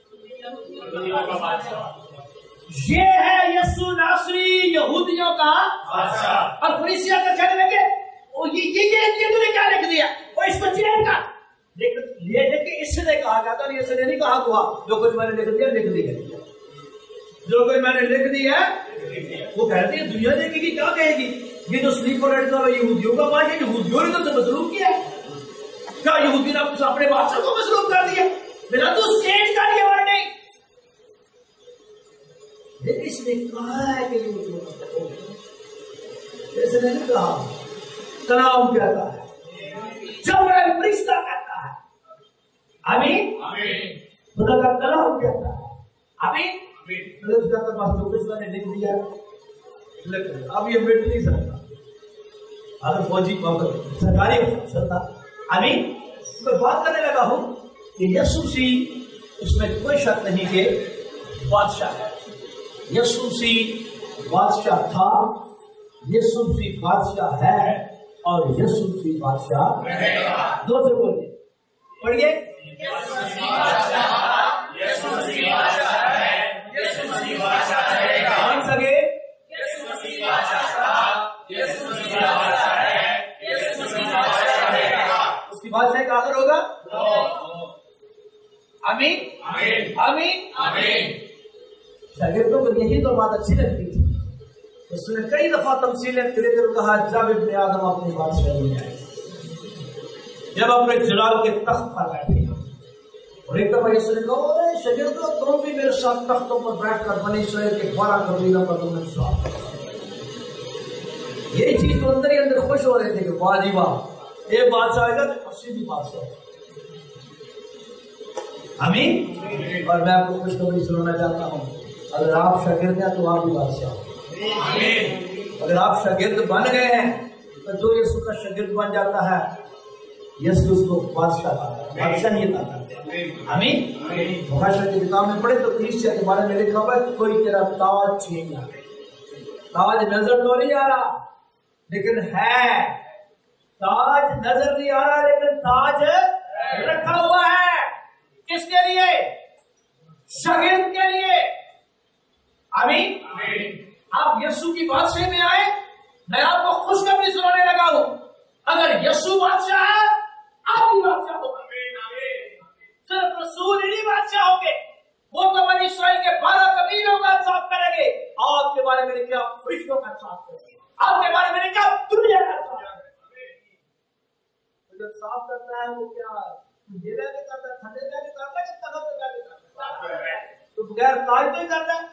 ये है यीशु नासरी यहूदियों का बादशाह। और फरीसिया का कहने लगे ये तूने क्या लिख दिया? वो इसको जेल का लेकिन इसने कहा जाता नहीं, इसने नहीं कहा हुआ जो कुछ मैंने लिख दिया लिख दिया, जो कुछ मैंने लिख दिया। वो कहती है दुनिया देखेगी क्या कहेगी? ये जो स्लीपर है यहूदियों का बादशाह, यहूदियों ने तो मसलूब किया। क्या यहूदी ने अपने बादशाह को मसलूब कर दिया? मेरा तो चेंज कर दिया और नहीं। लेकिन इसने कहा है कि इसने नहीं कहा। तनाव कहता है, जबरन फरिश्ता कहता है। आमीन खुदा का तनाव कहता है। आमीन। मैंने लिख दिया, अब ये मिट नहीं सकता। अगर फौजी सरकारी अफसर था। आमीन। मैं बात करने लगा हूं कि यीशु मसीह, उसमें कोई शक नहीं कि बादशाह है। यीशु मसीह बादशाह था, यीशु मसीह बादशाह है और यीशु मसीह बादशाह रहेगा। दो से बोलिए, पढ़िए। यीशु मसीह बादशाह है, यीशु मसीह बादशाह रहेगा। मान सके यीशु मसीह बादशाह, यीशु मसीह बादशाह है, यीशु मसीह बादशाह रहेगा। उसकी बादशाही का आखिर होगा। आमीन आमीन आमीन आमीन। शागिर्दों को यही तो बात अच्छी लगती थी। उसने कई दफा तमसीलें फिर कहा, जब इब्ने आदम अपनी बादशाही में आए, जब अपने जलाल के तख्त पर बैठे। और एक दफा यीशु ने कहा, शागिर्दों तुम भी मेरे साथ तख्तों पर बैठकर बनी इस्राएल के 12 कबीलों का तुमने स्वागत करा। यही चीज तो अंदर ही अंदर खुश हो रहे थे कि वाह जी वाह, एक बादशाह आएगा तो पश्चिमी बादशाह। आमीन। और मैं आपको खुशखबरी सुनाना चाहता हूँ, अगर आप शागिर्द हैं तो आप भी बादशाह हो। अगर आप शागिर्द बन गए हैं तो जो यीशु का शागिर्द बन जाता है, यीशु उसको बादशाहियत आता है। आमीन। मुहाशा की किताब में पढ़े तो कलीसिया के बारे में लिखा हुआ है, कोई तेरा ताज छीन ना ले। ताज नजर तो नहीं आ रहा लेकिन है, ताज नजर नहीं आ रहा लेकिन ताज रखा हुआ है। किसके लिए? शागिर्द के लिए। आमीन। आप यीशु की बादशाही में आए, मैं आपको खुशखबरी सुनाने लगा हूं। अगर यीशु बादशाह है, आप भी बादशाह होंगे। सिर्फ रसूल ही बादशाह होंगे। वो तो बनी इस्राएल के 12 कबीलों का इंसाफ करेंगे। आपके बारे में क्या फरिश्तों का इंसाफ करेंगे, आपके बारे में क्या दुनिया का इंसाफ करेंगे। जो साफ करता है वो क्या करता है, ठंडे जाके करता है कि तलब पे जाके करता है? तो बगैर ताज तो ही करता है।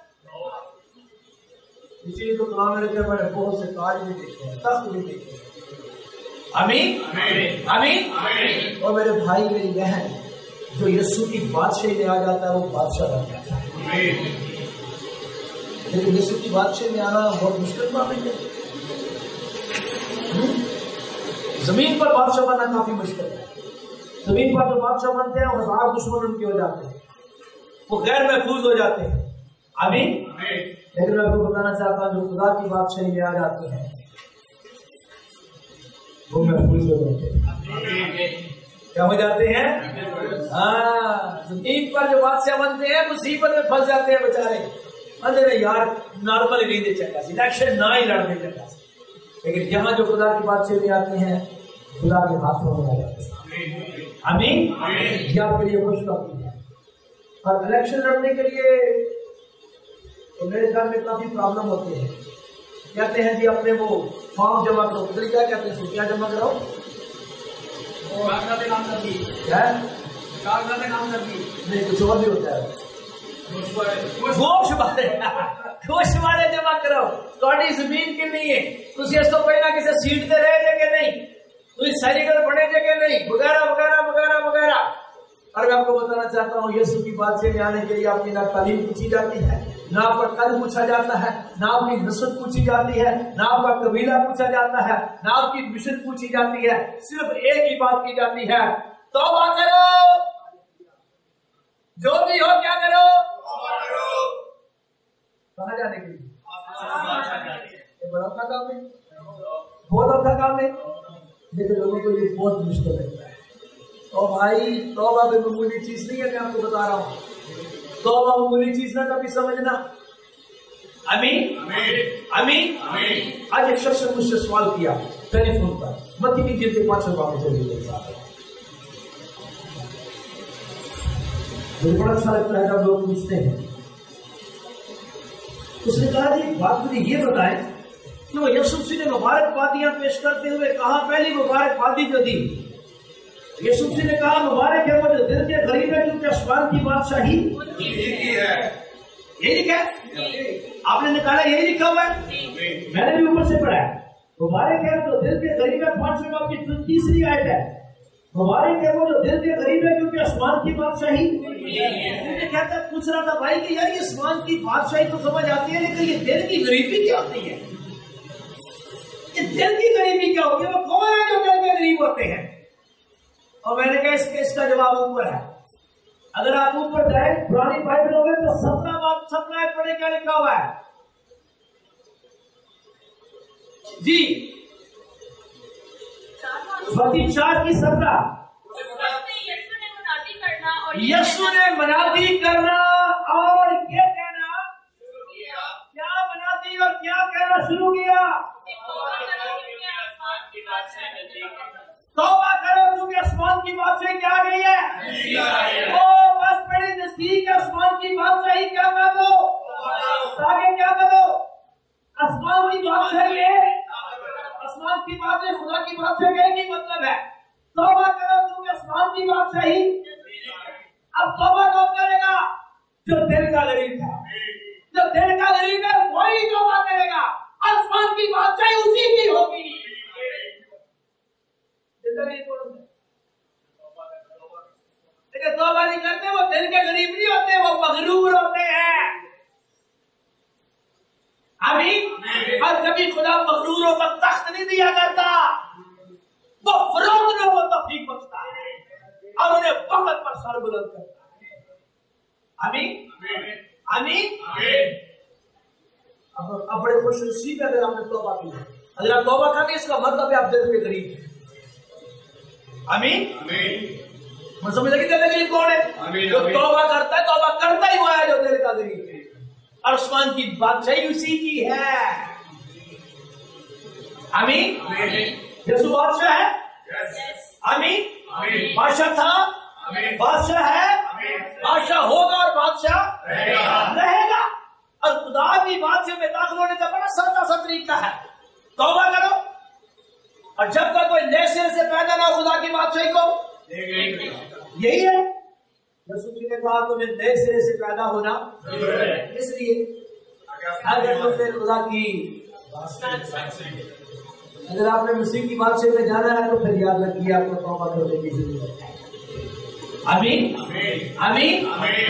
इसीलिए तो कुरान में लिखा है, बहुत से ताज भी देखे हैं, तख्त भी देखे हैं। आमीन आमीन। और मेरे भाई मेरी बहन, जो यीशु की बादशाही में आ जाता है वो बादशाह बन जाता है। लेकिन यीशु की बादशाही में आना बहुत मुश्किल बात है। जमीन पर बादशाह बनना काफी मुश्किल है। जमीन पर तो बादशाह बनते हैं, 1000 दुश्मन उनके हो जाते हैं, वो गैर महफूज हो जाते हैं। आमीन। लेकिन मैं आपको बताना चाहता हूं, जो खुदा की बादशाही में आ जाते हैं वो महफूज हो जाते हैं। क्या हो जाते हैं? हाँ, जमीन पर जो बादशाह बनते हैं मुसीबत में फंस जाते हैं बेचारे। अंदर यार नॉर्मल नहीं दे चंगा इलेक्शन ना ही लड़ने चंगा, लेकिन यहाँ जो खुदा की बात से आते हैं खुदा के हाथों में आ जाते हैं। आमीन। यह आपके लिए खुशखबरी है। और इलेक्शन लड़ने के लिए तो मेरे घर में काफी प्रॉब्लम होते हैं। कहते हैं जी अपने वो फॉर्म जमा करो, फिर क्या कहते हैं क्या जमा कराओ? कागजात नाम करती क्या कागजात नाम करती नहीं, कुछ और भी होता है। गोश वाले जमा करो, थोड़ी जमीन की नहीं है, तुम इस तो पहला किसी सीट दे रहे थे कि नहीं, तुम सैनिक बने थे कि नहीं, वगैरह वगैरह वगैरह वगैरह। और मैं आपको बताना चाहता हूँ यीशु की बात से आने के लिए आपकी ना तालीम पूछी जाती है, ना आपका कद पूछा जाता है, ना आपकी नस्ल पूछी जाती है, ना आपका कबीला पूछा जाता है, ना आपकी मिशन पूछी जाती है। सिर्फ एक ही बात की जाती है, तौबा करो, जो भी हो क्या करो, कहाँ जाने के लिए? बड़ा था काम है, बहुत अच्छा काम है, लेकिन लोगों को ये बहुत मुश्किल लगता है। और भाई तौबा कोई मामूली चीज नहीं है, मैं आपको बता रहा हूँ, तौबा मामूली चीज ना कभी समझना। आमीन आमीन। आज एक शख्स ने मुझसे सवाल किया टेलीफोन पर, मत्ती की जिल्द 5 बातें चलिए मुझे बड़ा अच्छा लगता है जब लोग पूछते हैं। उसने कहा जी बात मुझे ये बताएं कि वो यीशु मसीह ने मुबारकबादियां पेश करते हुए कहा, पहली मुबारकबादी जो दी यीशु मसीह ने कहा मुबारक है वो जो दिल के करीब है क्योंकि आसमान की बादशाही है। यही लिखा है, आपने निकाला यही लिखा हुआ है, मैंने भी ऊपर से पढ़ा है। मुबारक है जो दिल के करीब है, 5 बाब की 30री आयत है। मुबारक है वो जो दिल के करीब है क्योंकि आसमान की बादशाही। मुझे कहता पूछ रहा था भाई कि यार ये आसमान की बादशाही तो समझ आती है, लेकिन ये दिल की गरीबी क्या होती है? ये दिल की गरीबी क्या होती है? वो कौन है जो दिल के गरीब होते हैं? और मैंने कहा इसका जवाब ऊपर है। अगर आप ऊपर जाए पुरानी बाइबल में तो 17 पढ़े क्या लिखा हुआ है जी? 4 की 17 यीशु ने मनादी करना और क्या कहना, क्या मनादी और क्या कहना शुरू किया? तौबा करो क्योंकि आसमान की बादशाही क्या आ गई है। ओ बस बड़ी नजदीक है आसमान की बादशाही। क्या कर दो आगे, क्या करो? आसमान की बादशाही है, आसमान की बादशाही खुदा की बादशाही का ही मतलब है। तौबा करो क्योंकि आसमान की बादशाही। अब तौबा कौन करेगा? जो दिल का गरीब था, जो दिल का गरीब है वही तौबा करेगा। आसमान की बादशाही उसी की होगी। लेकिन तौबा नहीं करते, वो दिल के गरीब नहीं होते, वो मगरूर होते हैं। आमीन। और कभी खुदा मगरूरों को तख्त नहीं दिया करता, वो फरोख्त को तौफीक बख्शता है और उन्हें वक्त पर सर बुलंद करता है। आमीन आमीन। अब बड़े खुश नसीब है अगर आपने तौबा की। अगर आप तौबा करते इसका मतलब है आप दिल के गरीब हैं। आमीन। मुझे समझ लगी दिल के गरीब कौन है? जो तौबा करता है, तौबा करता ही हुआ है जो दिल का गरीब है। आसमान की बादशाही उसी की है। आमीन। यीशु बादशाह है। आमीन। बादशाह था, बादशाह है, बादशाह होगा और बादशाह रहेगा। और खुदा की बादशाह में दाखिल होने का बड़ा सादा सा तरीका है, तौबा करो। और जब तक कोई नए सिरे से पैदा ना खुदा की बादशाही को, यही है यीशु ने कहा तुम्हें नए सिरे से पैदा होना। इसलिए अगर तुमने खुदा की, अगर आपने मसीह की बादशाही में जाना है तो फिर याद रखिए आपको तौबा करने की जरूरत है। आमीन आमीन।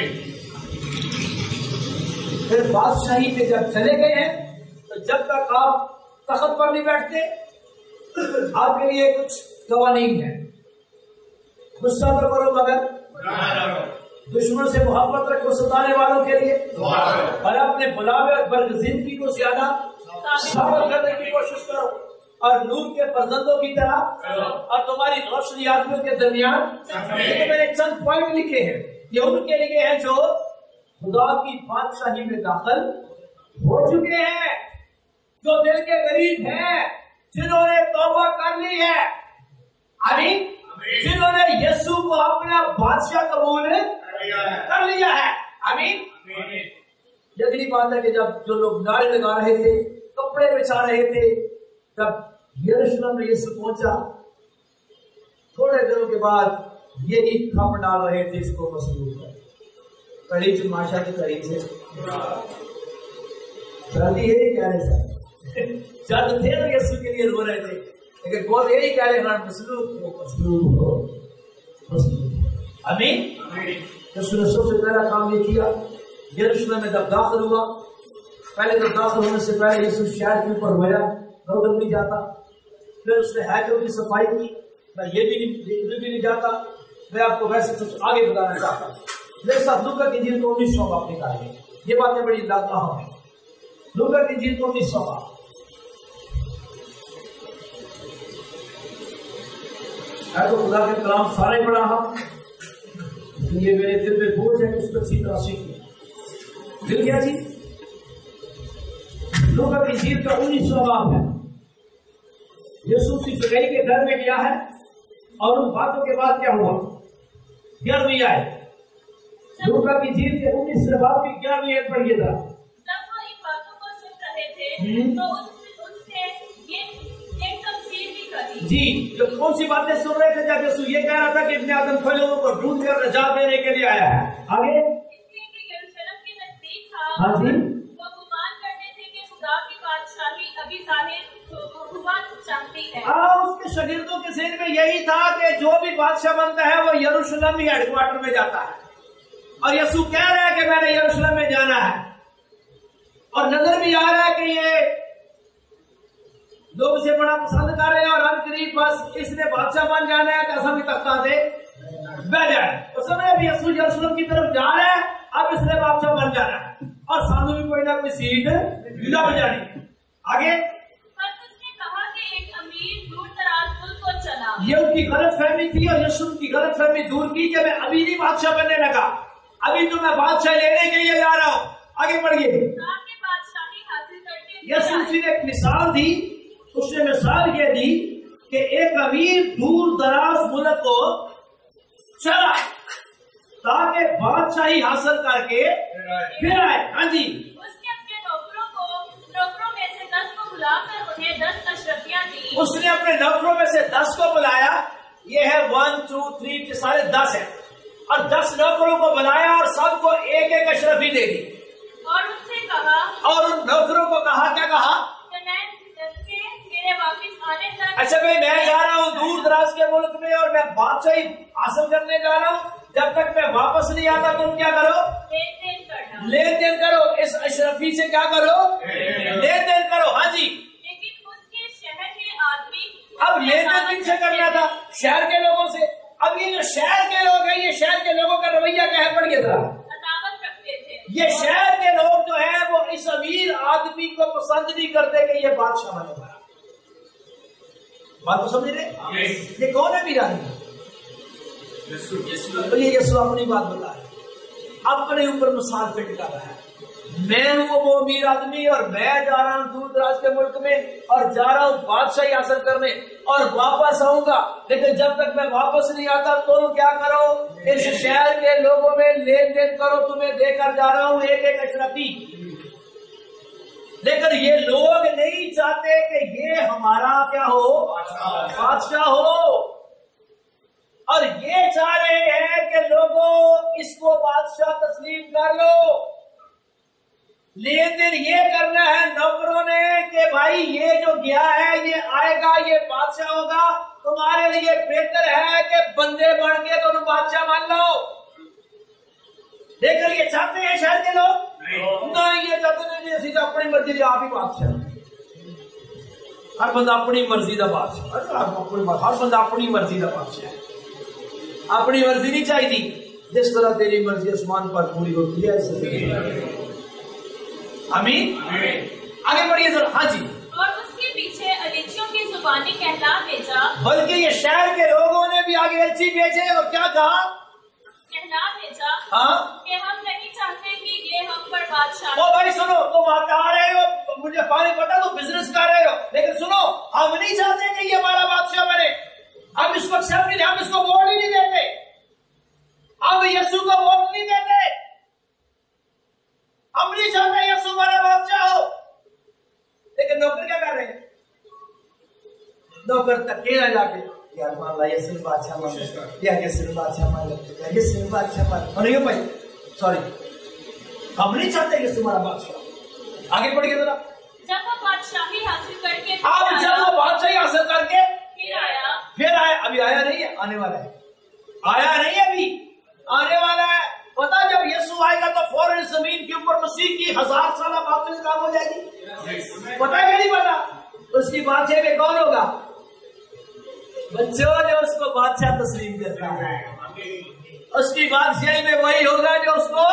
फिर बादशाही पे जब चले गए हैं तो जब तक आप तख्त पर नहीं बैठते आपके लिए कुछ दवा नहीं है। गुस्सा तो करो मगर दुश्मन से मोहब्बत रखो सताने वालों के लिए, और अपने बुलावे और बर्ग जिंदगी को ज्यादा सफल करने की कोशिश करो। और नूर के फर्जंदों की तरह और तुम्हारी रोशनी आदमियों के दरमियान। तो मैंने चंद पॉइंट लिखे हैं, ये उनके लिए हैं जो खुदा की बादशाही में दाखिल हो चुके हैं, जो दिल के करीब हैं, जिन्होंने तौबा कर ली है, आमीन, जिन्होंने यीशु को अपना बादशाह कबूल कर लिया है, आमीन। ये अगली बात है कि जब जो लोग नारे लगा रहे थे, कपड़े बिछा रहे थे, तब यरूशलेम में यीशु पहुंचा। थोड़े दिनों के बाद यही खप डाल रहे थे इसको मसलूब कर कड़ी चमाशा के करीब से जल्दी यही कह रहे थे, जब थे तो यीशु के लिए रो रहे थे, लेकिन बहुत यही कह रहे हैं मसलूब हो। आमीन। यीशु ने सबसे पहला काम ये किया, यरूशलेम में जब दाखिल हुआ, पहले जब दाखिल होने से पहले यीशु शहर के ऊपर रोया, दौड़ नहीं जाता। फिर उसने हैकल की सफाई की, मैं ये भी नहीं जाता। मैं आपको वैसे कुछ आगे बताना चाहता हूँ। मेरे साथ लूका की इंजील को 19 बाब निकालिए, ये बातें बड़ी अहम है। लूका की इंजील को 19 बाब, तो खुदा के कलाम सारे पढ़ा हम, ये मेरे दिल पे बोझ है कि उसको अच्छी तरह सीखिए। दिल क्या जी? लूका की इंजील का 19 बाब है। यीशु की जगह के घर में गया है और उन बातों के बाद क्या हुआ? 11वीं आयत, लूका की इंजील के 19 बाब की 11वीं आयत पढ़िए जरा। जब वो इन बातों को सुन रहे थे तो उसने ये एक तफसीर भी करी। जी, जो कौन सी बातें सुन रहे थे जब यीशु ये कह रहा था कि इब्ने आदम को लोगों को ढूंढ कर नजात देने के लिए आया है? आगे, इसलिए कि यरूशलेम के नजदीक था। हाँ जी, वो गुमान करते थे कि खुदा की बादशाही अभी जाहिर हुआ चाहती है। उसके शागिर्दों के ज़हन में यही था कि जो भी बादशाह बनता है वो यरूशलेम ही हेडक्वार्टर में जाता है, और यीशु कह रहा है कि मैंने यरूशलेम में जाना है, और नजर भी आ रहा है कि ये लोग इसे बड़ा पसंद कर रहे हैं, और करीब बस इसने बादशाह बन जाना है, कसम की तख्ता से बह जाए। उस समय भी यीशु यरूशलेम की तरफ जा रहा है, अब इसने बादशाह बन जाना है, और सामने भी कोई ना कोई सीट लग जानी। आगे, ये उनकी गलत फहमी थी, और यीशु की गलत फहमी दूर की कि मैं अभी नहीं बादशाह बनने लगा, अभी तो मैं बादशाह लेने के लिए जा रहा हूँ। आगे बढ़िए। यीशु ने एक मिसाल दी, उसने मिसाल ये दी कि एक अमीर दूर दराज मुल्क को चला ताकि बादशाही हासिल करके फिर आए। हाँ जी, उसने अपने नौकरों में से 10 को बुलाकर उन्हें 10 अशरफियां दी। उसने अपने नौकरों में से 10 को बुलाया, ये है 1 2 3 के सारे 10 है, और 10 नौकरों को बुलाया और सबको एक एक अशरफी दे दी, और उनसे कहा, और उन नौकरों को कहा, क्या कहा? मेरे वापिस आने तक। अच्छा भाई, मैं जा रहा हूँ दूर दराज के मुल्क में और मैं बादशाही हासिल करने जा रहा हूँ, जब तक मैं वापस नहीं आता तुम क्या करो? लेन देन करो। इस अशरफी से क्या करो? लेन देन करो। हाँ जी, लेकिन उसके शहर के आदमी, अब लेन देन किनसे करना था? शहर के लोगों से। अब ये जो शहर के लोग हैं, ये शहर के लोगों का रवैया क्या है? पड़ गया था, अदावत रखते थे। ये शहर के लोग जो है वो इस अमीर आदमी को पसंद नहीं करते कि ये बादशाह बनेगा। बात तो समझ रहे? ये कौन है मीरा? तो ये यीशु अपनी बात बता रहे, अपने ऊपर मिसाल फिट कर रहा है। मैं हूँ वो अमीर आदमी, और मैं जा रहा हूँ दूर दराज के मुल्क में, और जा रहा हूँ बादशाही हासिल करने, और वापस आऊंगा, लेकिन जब तक मैं वापस नहीं आता तो क्या करो? इस शहर के लोगों में लेन देन करो, तुम्हें देकर जा रहा हूँ एक एक अशरफी। लेकिन ये लोग नहीं चाहते कि ये हमारा क्या हो? बादशाह हो, और ये चाह रहे हैं कि लोगों इसको बादशाह तस्लीम कर लो। लेन देन ये करना है नौकरों ने कि भाई ये जो गया है ये आएगा, ये बादशाह होगा, तुम्हारे लिए बेहतर है कि बंदे बन के तुम बादशाह मान लो। लेकिन ये चाहते हैं शहर के लोग नहीं, ये चाहते नहीं, सीधा अपनी मर्जी से आप ही बादशाह। हर बंदा अपनी मर्जी का बादशाह, हर बंदा अपनी मर्जी का बादशाह। अपनी मर्जी नहीं चाहिए, जिस तरह तेरी मर्जी आसमान पर पूरी होती है ऐसे। आमीन। आगे बढ़िए सर। हाँ जी, और उसके पीछे अलेचियों के जुबानी कहला भेजा, बल्कि ये शहर के लोगों ने भी आगे एलची भेजे और क्या कहा? कहला भेजा हाँ, कि हम नहीं चाहते कि ये हम पर बादशाह। ओ भाई सुनो, तुम आ रहे हो, मुझे पानी पता, तुम बिजनेस कर रहे हो, लेकिन सुनो, हम नहीं चाहते कि ये हमारा बादशाह बने। हम इसको एक्सेप्ट नहीं, हम इसको वोट ही नहीं देते, हम यीशु को वोट नहीं देते, हम नहीं चाहते यीशु हमारा बादशाह हो। लेकिन नौकर क्या कर रहे हैं? नौकर तकेला जाके यार मान ला यीशु बादशाह मान लो, यार यीशु बादशाह मान लो, यीशु बादशाह मान लो। नहीं हो भाई, सॉरी, हम नहीं चाहते यीशु हमारा बादशाह। आगे बढ़िए जरा। जब वो बादशाही हासिल करके आप जब वो बादशाही हासिल करके फिर आया, अभी आया नहीं है, आने वाला है, आया नहीं है, अभी आने वाला है। पता जब यीशु आएगा तो फौरन जमीन के ऊपर मसीह की 1000 साल बादशाही काम हो जाएगी। पता है नहीं पता? उसकी बादशाही में कौन होगा? बच्चों जो उसको बादशाह तस्लीम करता है, उसकी बादशाही में वही होगा जो उसको,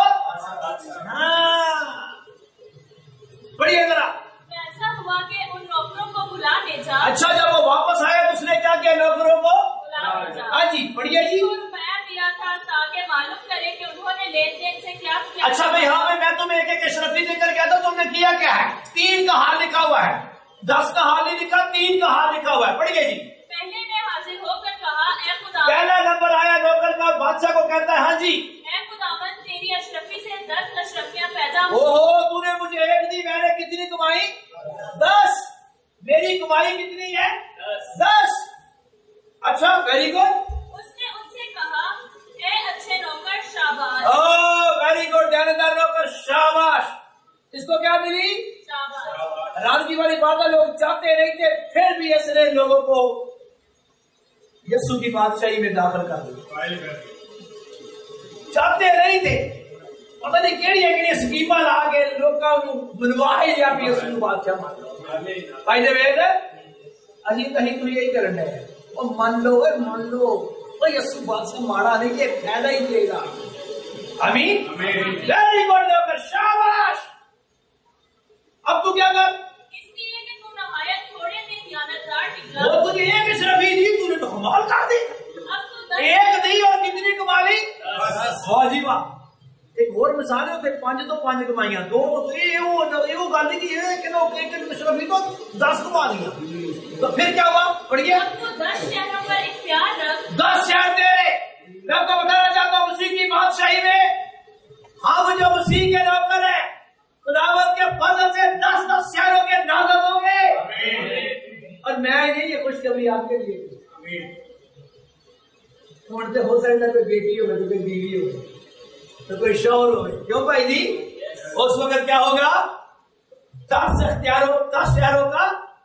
हाँ बढ़िया जरा। ऐसा हुआ कि उन नौकरों को बुला भेजा। अच्छा, जब वो वापस आया तो उसने क्या किया? नौकरों को बुला भेजा। हाँ जी, बढ़िया जी। रुपया दिया था ताकि मालूम करे कि उन्होंने लेन देन से क्या किया। अच्छा भाई, हाँ मैं तुम्हें एक एक अशरफी देकर कहता हूँ, तुमने किया क्या है? 3 का हाल लिखा हुआ है, 10 का हाल नहीं लिखा, 3 का हाल लिखा हुआ है, पढ़िए जी। पहले ने हाजिर होकर कहा, ए खुदा। पहला नंबर आया नौकर का, बादशाह को कहता है हाँ जी, ए खुदावन, तेरी अशरफी से 10 अशरफियां पैदा ओहो तूने मुझे एक दी, मैंने कितनी कमाई? 10। मेरी कमाई कितनी है? 10। अच्छा वेरी गुड। उसने उनसे कहा, ए अच्छे नौकर, शाबाश। ओ वेरी गुड, जानदार नौकर, शाबाश। इसको क्या मिली? शाबाश। रामजी वाली बात है, लोग चाहते नहीं थे, फिर भी इसने लोगों को यीशु की बादशाही में दाखिल कर दिया। चाहते नहीं थे, पता नहीं केड़ी स्कीमा ला के लोगों को बनवाए या भी यीशु को बादशाह मान लो। भाई दे वेद अभी कहीं तो यही करना है, और मान लो यीशु बादशाह मारा नहीं, ये फायदा ही देगा। आमीन, वेरी गुड नौकर, शाबाश। अब तू क्या कर? इसलिए कि तुम नहायत थोड़े में ख्यानतदार निकला। वो तुझे एक अशरफी दी, तूने तो कमाल कर दी। अब तू एक दी और कितनी कमा ली? वाह जी वाह। एक और मिसाल होते, 5 तो 5 कमाइयां, 2 तो ये गल की एक अशरफी तो 10 कमा लिया, तो फिर क्या हुआ? बढ़िया, अब तू 10 शहरों पर इख्तियार रख। 10 शहर तेरे। मैं आपको बताना चाहता हूँ, मसीह की बादशाही में हम जो मसीह के नौकर है, खुदावत के फजल से 10 शहरों के नाज़िल होंगे। और मैं ये खुशखबरी आपके लिए, तो हो सकता है कोई बेटी हो, कोई बीवी हो, तो कोई शौहर हो। क्यों भाई जी? उस वक्त क्या होगा? 10 शहरों का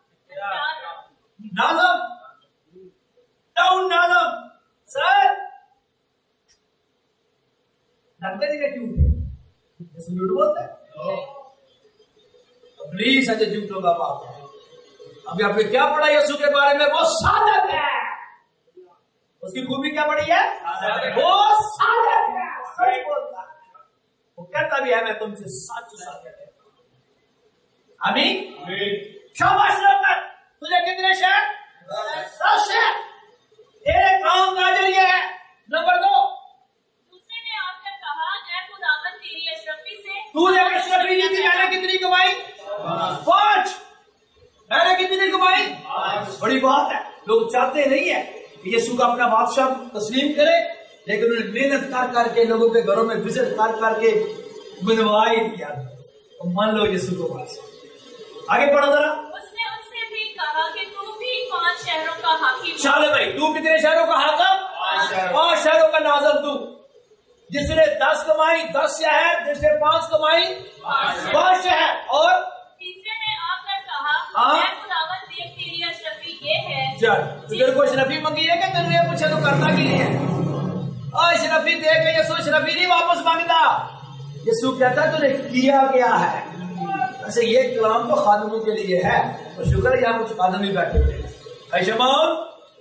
नाज़िम, टाउन नाज़िम। सर लगता नहीं क्यों झूठ बोलता है? प्लीज सच झूठों का बाप है। अभी आपने क्या पढ़ा यीशु के बारे में? वो सादक है। उसकी खूबी क्या पढ़ी है? वो सादक है, सही बोलता है। वो कहता भी है, मैं तुमसे सच कहता हूं। आमीन, शाबाश नौकर। तुझे कितने शहर? 10 शहर। तेरे काम का जरिए है। नंबर 2, दूसरे ने आकर कहा, ए खुदावन, तेरी अशरफी से तूने अशरफी दी थी, मैंने कितनी कमाई? 5। मैंने कितनी कमाई? 5। बड़ी बात है। लोग चाहते नहीं है यीशु का अपना बादशाह तस्लीम करे, लेकिन उन्हें मेहनत कर करके लोगों के घरों में विजिट कर करके बनवा ही दिया। तो मान लो यीशु को बादशाह। आगे पढ़ो जरा। उसने उससे भी कहा कि तू भी 5 शहरों का हाकिम। चलो भाई, तू कितने शहरों का हाकिम? 5 शहरों का नाज़िम। तू जिसने 10 कमाई 10 शहर, जिसने 5 कमाई 5 शहर। और तीसरे ने आकर कहा, हाँ? ए खुदावन, देख तेरी अशरफी ये है। चल, तुझे कोई अशरफी मंगी है कि तेरे पूछे तो करता की नहीं है? अशरफी दे के यीशु अशरफी नहीं वापस मांगता। यीशु कहता तूने किया क्या है? ऐसे ये कलाम तो खादमों के लिए है, तो शुक्र है यहाँ कुछ खादम ही बैठे थे। शमान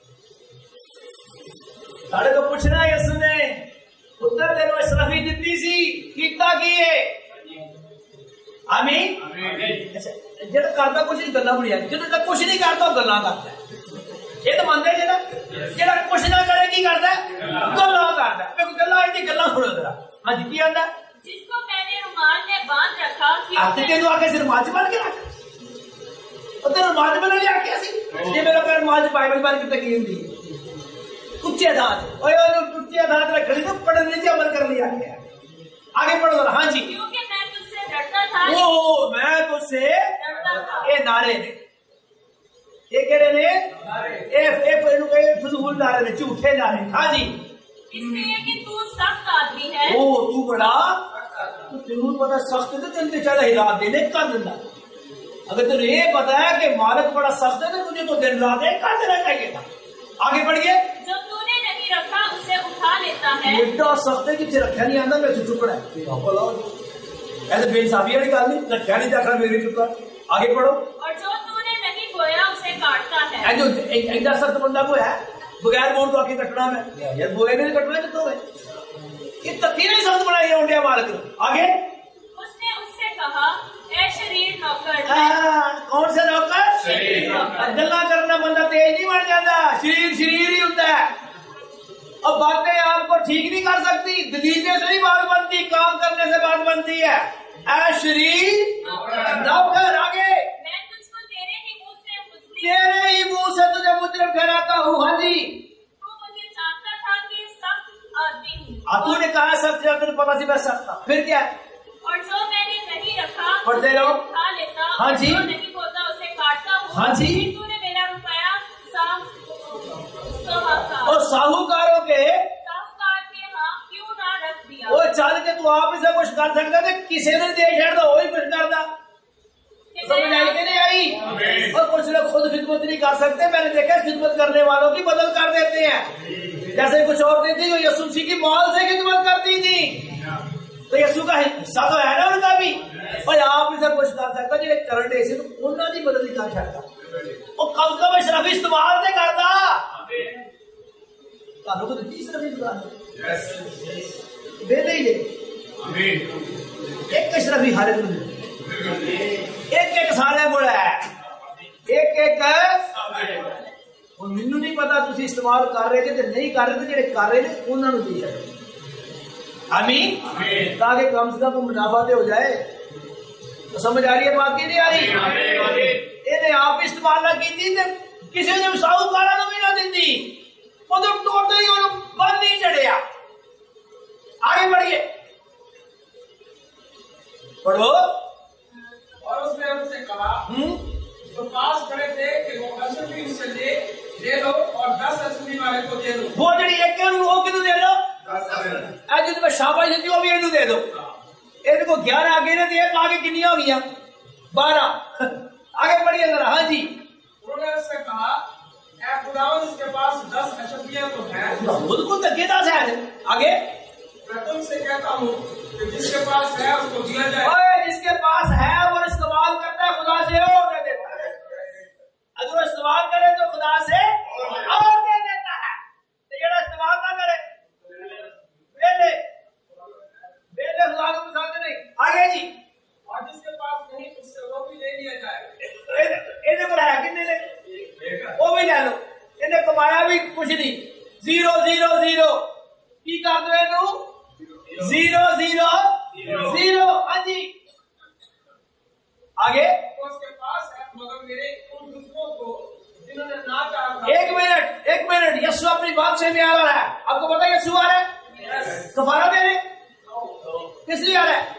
साढ़े को पूछना है, यीशु ने पुत्र तेरे अशरफी जितनी सी कितना की है? आमीन। ਜਿਹੜਾ ਕਰਦਾ ਕੁਝ ਨਹੀਂ ਗੱਲਾਂ ਬੜੀਆਂ, ਜਿਹੜਾ ਕੁਝ ਨਹੀਂ ਕਰਦਾ ਉਹ ਗੱਲਾਂ ਕਰਦਾ। ਇਹ ਤਾਂ ਮੰਨਦੇ ਜਿਹੜਾ ਕੁਝ ਨਾ ਕਰੇ ਕੀ ਕਰਦਾ? ਗੱਲਾਂ ਕਰਦਾ। ਗੱਲਾਂ ਇਹਦੀ ਗੱਲਾਂ ਸੁਣੋ ਜਰਾ। ਹਾਂਜੀ ਕੀ ਆਂਦਾ? जिसको मैंने रुमाल में बांध रखा तेन आके रुमाल च बन के रख, तेन रुमाल च बनने आखिया सी जे मेरा पैर रुमाल च बाइबल बन के लगी हुंदी उच्चे दांत उच्चे दांत रखनी तो पढ़ने से अमल करने आखिया। आगे पढ़ो जरा। हाँ जी। क्योंकि मैं तुझसे डरता था। ओ मैं तुझसे ये नारे ने ये केड़े ने फजूल नारे ने, झूठे नारे। हाँ जी। इसलिए कि तू सख्त आदमी है। ओ तू बड़ा तेन पता सख्त है तो तेन बेचारा हिलात देने कर दिंदा। अगर तेन ये पता है कि मालिक बड़ा सख्त है तो तुझे तो दिन रात कर देना चाहिए था। आगे बढ़िए। जो तूने नहीं रखा उसे उठा लेता है। एडा सख्त है कि रखा नहीं आंदा मैं चुकना है। ऐसे बेइंसाफी वाली गल नहीं, रखा नहीं जाकर मेरे चुका। आगे पढ़ो। और जो तूने नहीं बोया उसे काटता है। जो ऐसा सख्त बंदा को है बगैर बोल तो आके कटना में यार बोले नहीं कटना कितों है ये तकी नहीं शब्द बनाई है उंडिया मालिक। आगे उसने उससे कहा ए शरीर नौकर। कौन सा नौकर? गल्ला करना बंदा तेज नहीं बन जाता, शरीर ही होता है। अब बातें आपको ठीक नहीं कर सकती, दलीले से ही बात बनती, काम करने से बात बनती है। ए शरीर नौकर। आगे मैं तुझको तेरे ही मुंह से तुझे मुजरिम ठहराता हूँ। हाँ जी। तू मुझे जानता था कि सख्त आदमी हूँ। तूने कहा सख्त, तुझे पता सी मैं सख्त था, फिर क्या है? और जो मैंने नहीं रखा पढ़ते रहो। उठा लेता। हाँ जी। जो नहीं बोता उसे काटता हूँ। हाँ जी। तूने मेरा रुपया और साहूकारों के हाँ क्यों ना रख दिया? वो चल के तू आप इसे कुछ कर सकता थे, किसी ने दे छड़ दो वही कुछ करता। समझ आई कि नहीं आई? और कुछ लोग खुद खिदमत नहीं कर सकते, मैंने देखा खिदमत करने वालों की बदल कर देते हैं। जैसे कुछ औरतें थी जो यीशु मसीह की मौत से खिदमत करती थी, तो यीशु का हिस्सा तो है ना उनका भी। और आप इसे कुछ कर सकता जो करंट ऐसे तो उन्होंने बदल नहीं कर सकता। और कम से कम शराब इस्तेमाल नहीं करता। कानों को तो तीसरा भी बेले ही एक शराबी हारे एक सारे बोला है एक और मैनू नहीं पता तुसी इस्तेमाल कर रहे थे नहीं कर रहे थे, जेडे कर रहे थे उन्होंने दी है। आमीन। ताकि कम से कम मुनाफा तो हो जाए। तो समझ आ रही है बात की नहीं आ रही? इन्हें आप इस्तेमाल ना की किसी ने साहूकारा भी ना दी, वो तो टोटल ही बंद नहीं चढ़िया। आगे बढ़िए पढ़ो। और उसने उनसे कहा तो पास खड़े थे कि वो अशुद्धि उससे ले लो और 10 अशुद्धि वाले को दे दो। वो जड़ी एक वो कितने दे दो? 10 जो शाबाश दी वो भी इन्हें दे दो। इनको 11 आगे ने दिए, आगे कितनी हो गई? 12। आगे बढ़िए जरा। हाँ जी। उन्होंने उससे कहा खुदावंद इसके पास 10 अशुद्धियां तो है। खुद को तकिए 10 है। आगे मैं तुमसे कहता हूँ कि जिसके पास है उसको दिया जाए। जिसके पास है वो इस्तेमाल करता है, खुदा से और दे देता है। अगर वो इस्तेमाल करे तो खुदा से और दे देता है। तो ये इस्तेमाल ना करे बेले खुदा को पसंद नहीं। आगे जी। और जिसके पास नहीं उससे वो भी ले लिया जाए। इन्हें को है कितने ले वो भी ले लो। इन्हें कमाया भी कुछ नहीं। 0 0 0 की कर दो इनू 0 0 0। हाँ जी। आगे उसके पास है मगर मेरे उन दुश्मनों को जिन्होंने ना चाहा। एक मिनट यीशु अपनी बात से नहीं आ रहा है। आपको पता है यीशु आ रहा है कफारा देने? किस लिए आ रहा है?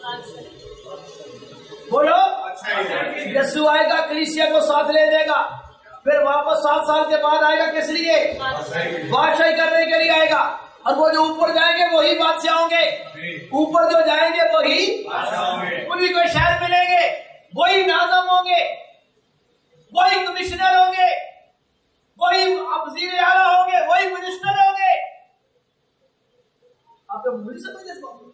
बोलो। यीशु आएगा कलीसिया को साथ ले जाएगा, फिर वापस 7 साल के बाद आएगा। किस लिए? बादशाही करने के लिए आएगा। और वो जो ऊपर जाएंगे वही बादशाह होंगे, ऊपर जो जाएंगे वही उन्हीं को शहर मिलेंगे, वही नाज़म होंगे, वही कमिश्नर होंगे, वही वज़ीर आला होंगे, वही मिनिस्टर होंगे। आप तो मुझे समझते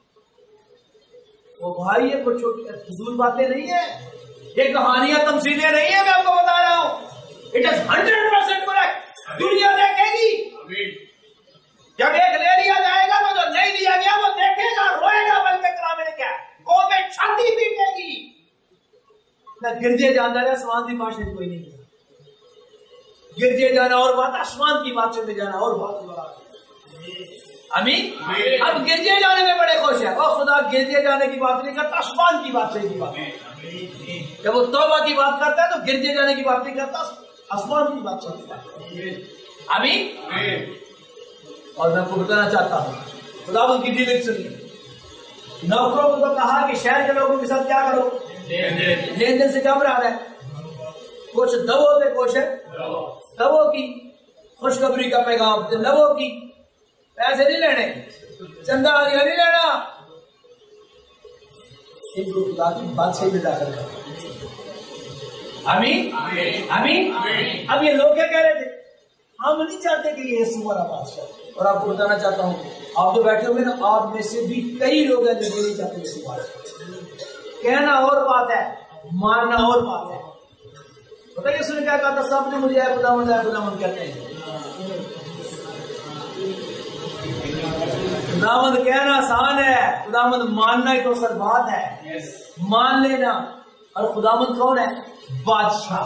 वो भाई ये कुछ फजूल बातें नहीं है, ये कहानियां तमसीलें नहीं है। मैं आपको बता रहा हूं इट इज 100% करेक्ट। दुनिया देखेगी जब एक ले लिया जाएगा तो जो नहीं लिया गया वो देखेगा, रोएगा, बल्कि कलाम ने क्या वो में छाती पीटेगी। मैं गिरजे जाना है आसमान की भाषा कोई नहीं। गिरजे जाना और बात, आसमान की भाषा में जाना और बात। अमीन। अब गिरजे जाने में बड़े खुश है। और खुदा गिरजे जाने की बात नहीं करता, आसमान की बात की बात। जब वो तौबा की बात करता है तो गिरजे जाने की बात नहीं करता, आसमान की बात करता है। अमीन। और मैं आपको बताना चाहता हूँ, खुदा उनकी फीलिंग सुनिए। नौकरों को तो कहा कि शहर के लोगों के साथ क्या करो, लेन देन से क्या बराबर है। कुछ दवो पे कुछ है दवो की खुशखबरी का पैगाम, लवो की पैसे नहीं लेने, चंदा आदि नहीं लेना। इनको खुदा की बात सही में जाकर अमीन अमीन। अब ये लोग क्या कह रहे थे, हम नहीं चाहते कि ये यीशु हमारा बादशाह। और आपको बताना चाहता हूँ, आप जो बैठे होंगे ना, आप में से भी कई लोग हैं जो नहीं चाहते यीशु बादशाह। कहना और बात है, मानना और बात है। पता है यीशु ने क्या कहा था, सबने मुझे खुदावंद कहते हैं। खुदावंद कहना आसान है, खुदावंद मानना ही तो असल बात है। मान लेना। और खुदावंद कौन है, बादशाह।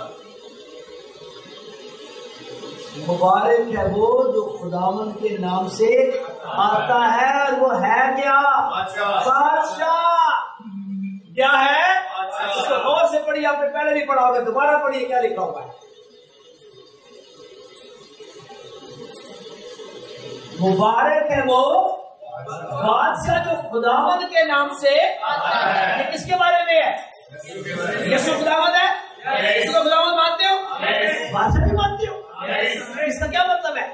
मुबारक है वो जो खुदावंद के नाम से आता है। और वो है क्या, बादशाह। क्या है, इसको और से पढ़िए, आपने पहले भी पढ़ा होगा, दोबारा पढ़िए क्या लिखा हुआ है। मुबारक है वो बादशाह जो खुदावंद के नाम से आता है। ये किसके बारे में है, यीशु खुदावंद है। इसको खुदावंद मानते हो, बादशाह भी मानते हो। इसका क्या मतलब है,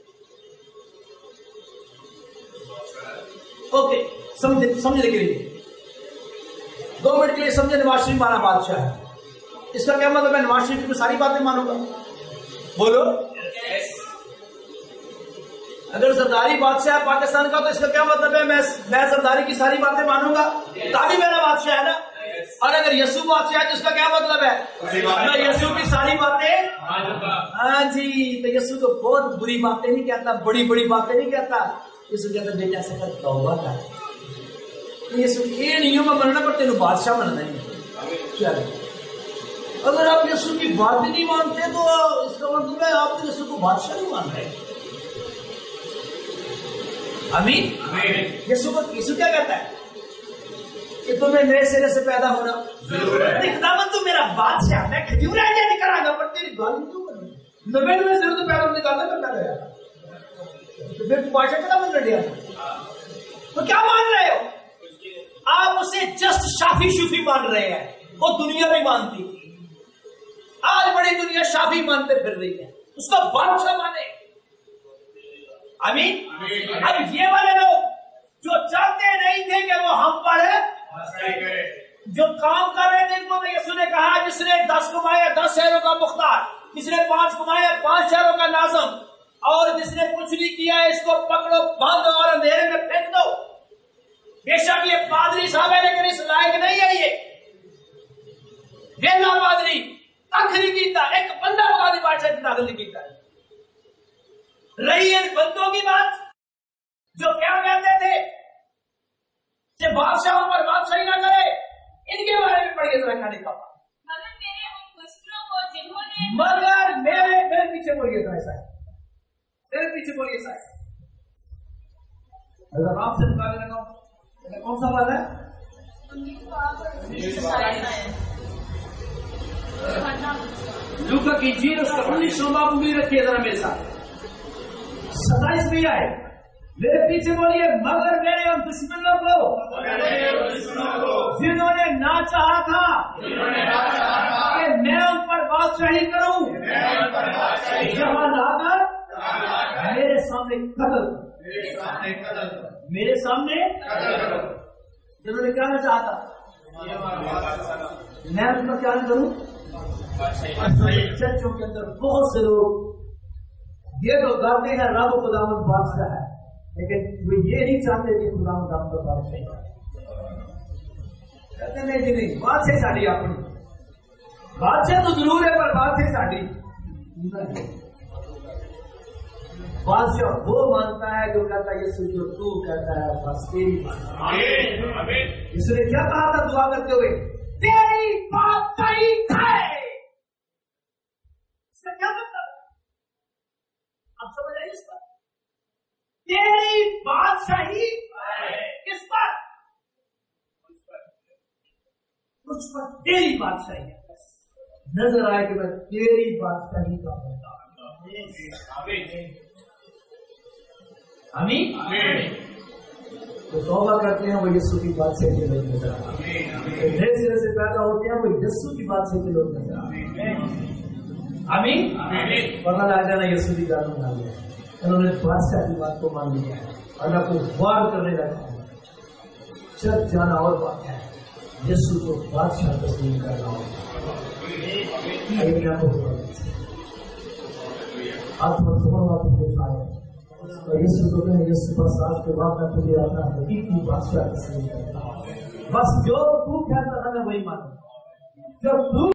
ओके समझने के लिए 2 मिनट के लिए समझे। नवाज शरीफ माना बादशाह है, इसका क्या मतलब है, नवाज शरीफ की सारी बातें मानूंगा। बोलो, अगर सरदारी बादशाह है पाकिस्तान का, तो इसका क्या मतलब है, मैं सरदारी की सारी बातें मानूंगा, तभी मेरा बादशाह है ना। और अगर यीशु बादशाह है तो इसका क्या मतलब है, मैं यीशु की सारी बातें। हाँ जी, तो यीशु तो बहुत बुरी बातें नहीं कहता, बड़ी बड़ी बातें नहीं कहता। यीशु कहता बेटा से तौबा कर। यीशु ये नियम में मनना, पर तेन बादशाह मनना ही क्या। अगर आप यीशु की बात नहीं मानते तो इसका मतलब है आप तो यीशु को बादशाह नहीं मान रहे। आमीन। यीशु क्या कहता है कि तुम्हें नए सिरे से पैदा होना जरूर है। खुदावंद तो मेरा बादशाह, मैं खजूर आइडिया नहीं करांगा, पर तेरी गाली क्यों करनी। नवे सिरे से पैदा निकालना करना गया तो फिर बादशाह का बन रहा। तो क्या मान रहे हो आप, उसे जस्ट शाफी शूफी मान रहे हैं, वो दुनिया नहीं मानती। आज बड़ी दुनिया शाफी मानते फिर रही है, उसका बादशाह माने। आमीन। अब ये वाले लोग जो चाहते नहीं थे कि वो हम पर है, जो काम कर रहे थे, इनको तो यीशु ने कहा जिसने 10 कमाया 10 शहरों का मुख्तार, जिसने 5 कमाया 5 शहरों का नाज़िम, और जिसने कुछ नहीं किया इसको पकड़ो, बांधो और अंधेरे में फेंक दो। बेशक ये पादरी साहब है, लेकिन इस लायक नहीं है। ये वेला पादरी कख नहीं कीता, एक बंदा बुखारी बादशाह की दाखिल नहीं कीता। रही इन बंदों की बात जो क्या कहते थे कि बादशाहों पर बादशाही ना करे, इनके बारे में पढ़िए जरा क्या लिखा। मगर मेरे उन दुष्टों को जिन्होंने, मगर मेरे पीछे बोलिए जरा, ऐसा मेरे पीछे बोलिए ऐसा। अगर आपसे निकाले लगा कौन सा बात है, लूका की इंजील उसका 19वां बाब उंगली रखिए जरा मेरे साथ। 27 में आए, मेरे पीछे बोलिए, मगर मेरे उन दुश्मनों को जिन्होंने ना चाहा था कि मैं उन पर बादशाही करूं, यहाँ लाकर मेरे सामने कत्ल, मेरे सामने जिन्होंने क्या चाहा था मैं उन पर क्या करूं। चर्चों के अंदर बहुत से लोग ये तो कहते हैं रब खुदावंद बादशाह है, लेकिन वो ये नहीं चाहते कि खुदावंद आप पर बादशाही कहते नहीं जी नहीं, बादशाही साड़ी अपनी, बादशाह तो जरूर है पर बादशाही साड़ी। बादशाह वो मानता है जो कहता है यीशु जो तू कहता है बस तेरी। यीशु ने क्या कहा था दुआ करते हुए, तेरी बादशाही है। इसका क्या मतलब है? आप समझ आइए इस पर। तेरी बादशाही किस पर? मुझ पर तेरी बादशाही है। नजर आए कि मैं तेरी बादशाही का बंदा। आमीन। जो तौबा करते हैं वो यीशु की बादशाही के लोग नजर आते हैं। नए सिरे से पैदा होते हैं वो यीशु की बादशाही के लोग नजर आते हैं। आमीन। पता लग जाना यीशु की गानों में आ गया। उन्होंने बादशाह की बात को मान लिया है और आपको वार करने लगा। चल जाना और बात है, यीशु को बादशाह तस्लीम करना होगा। और यीशु को कहें, यीशु बस आज के बाद मैं तुझे अपना हकीकी बादशाह तस्लीम करता हूँ। बस जो तू कहता था मैं वही मानूं। जब तू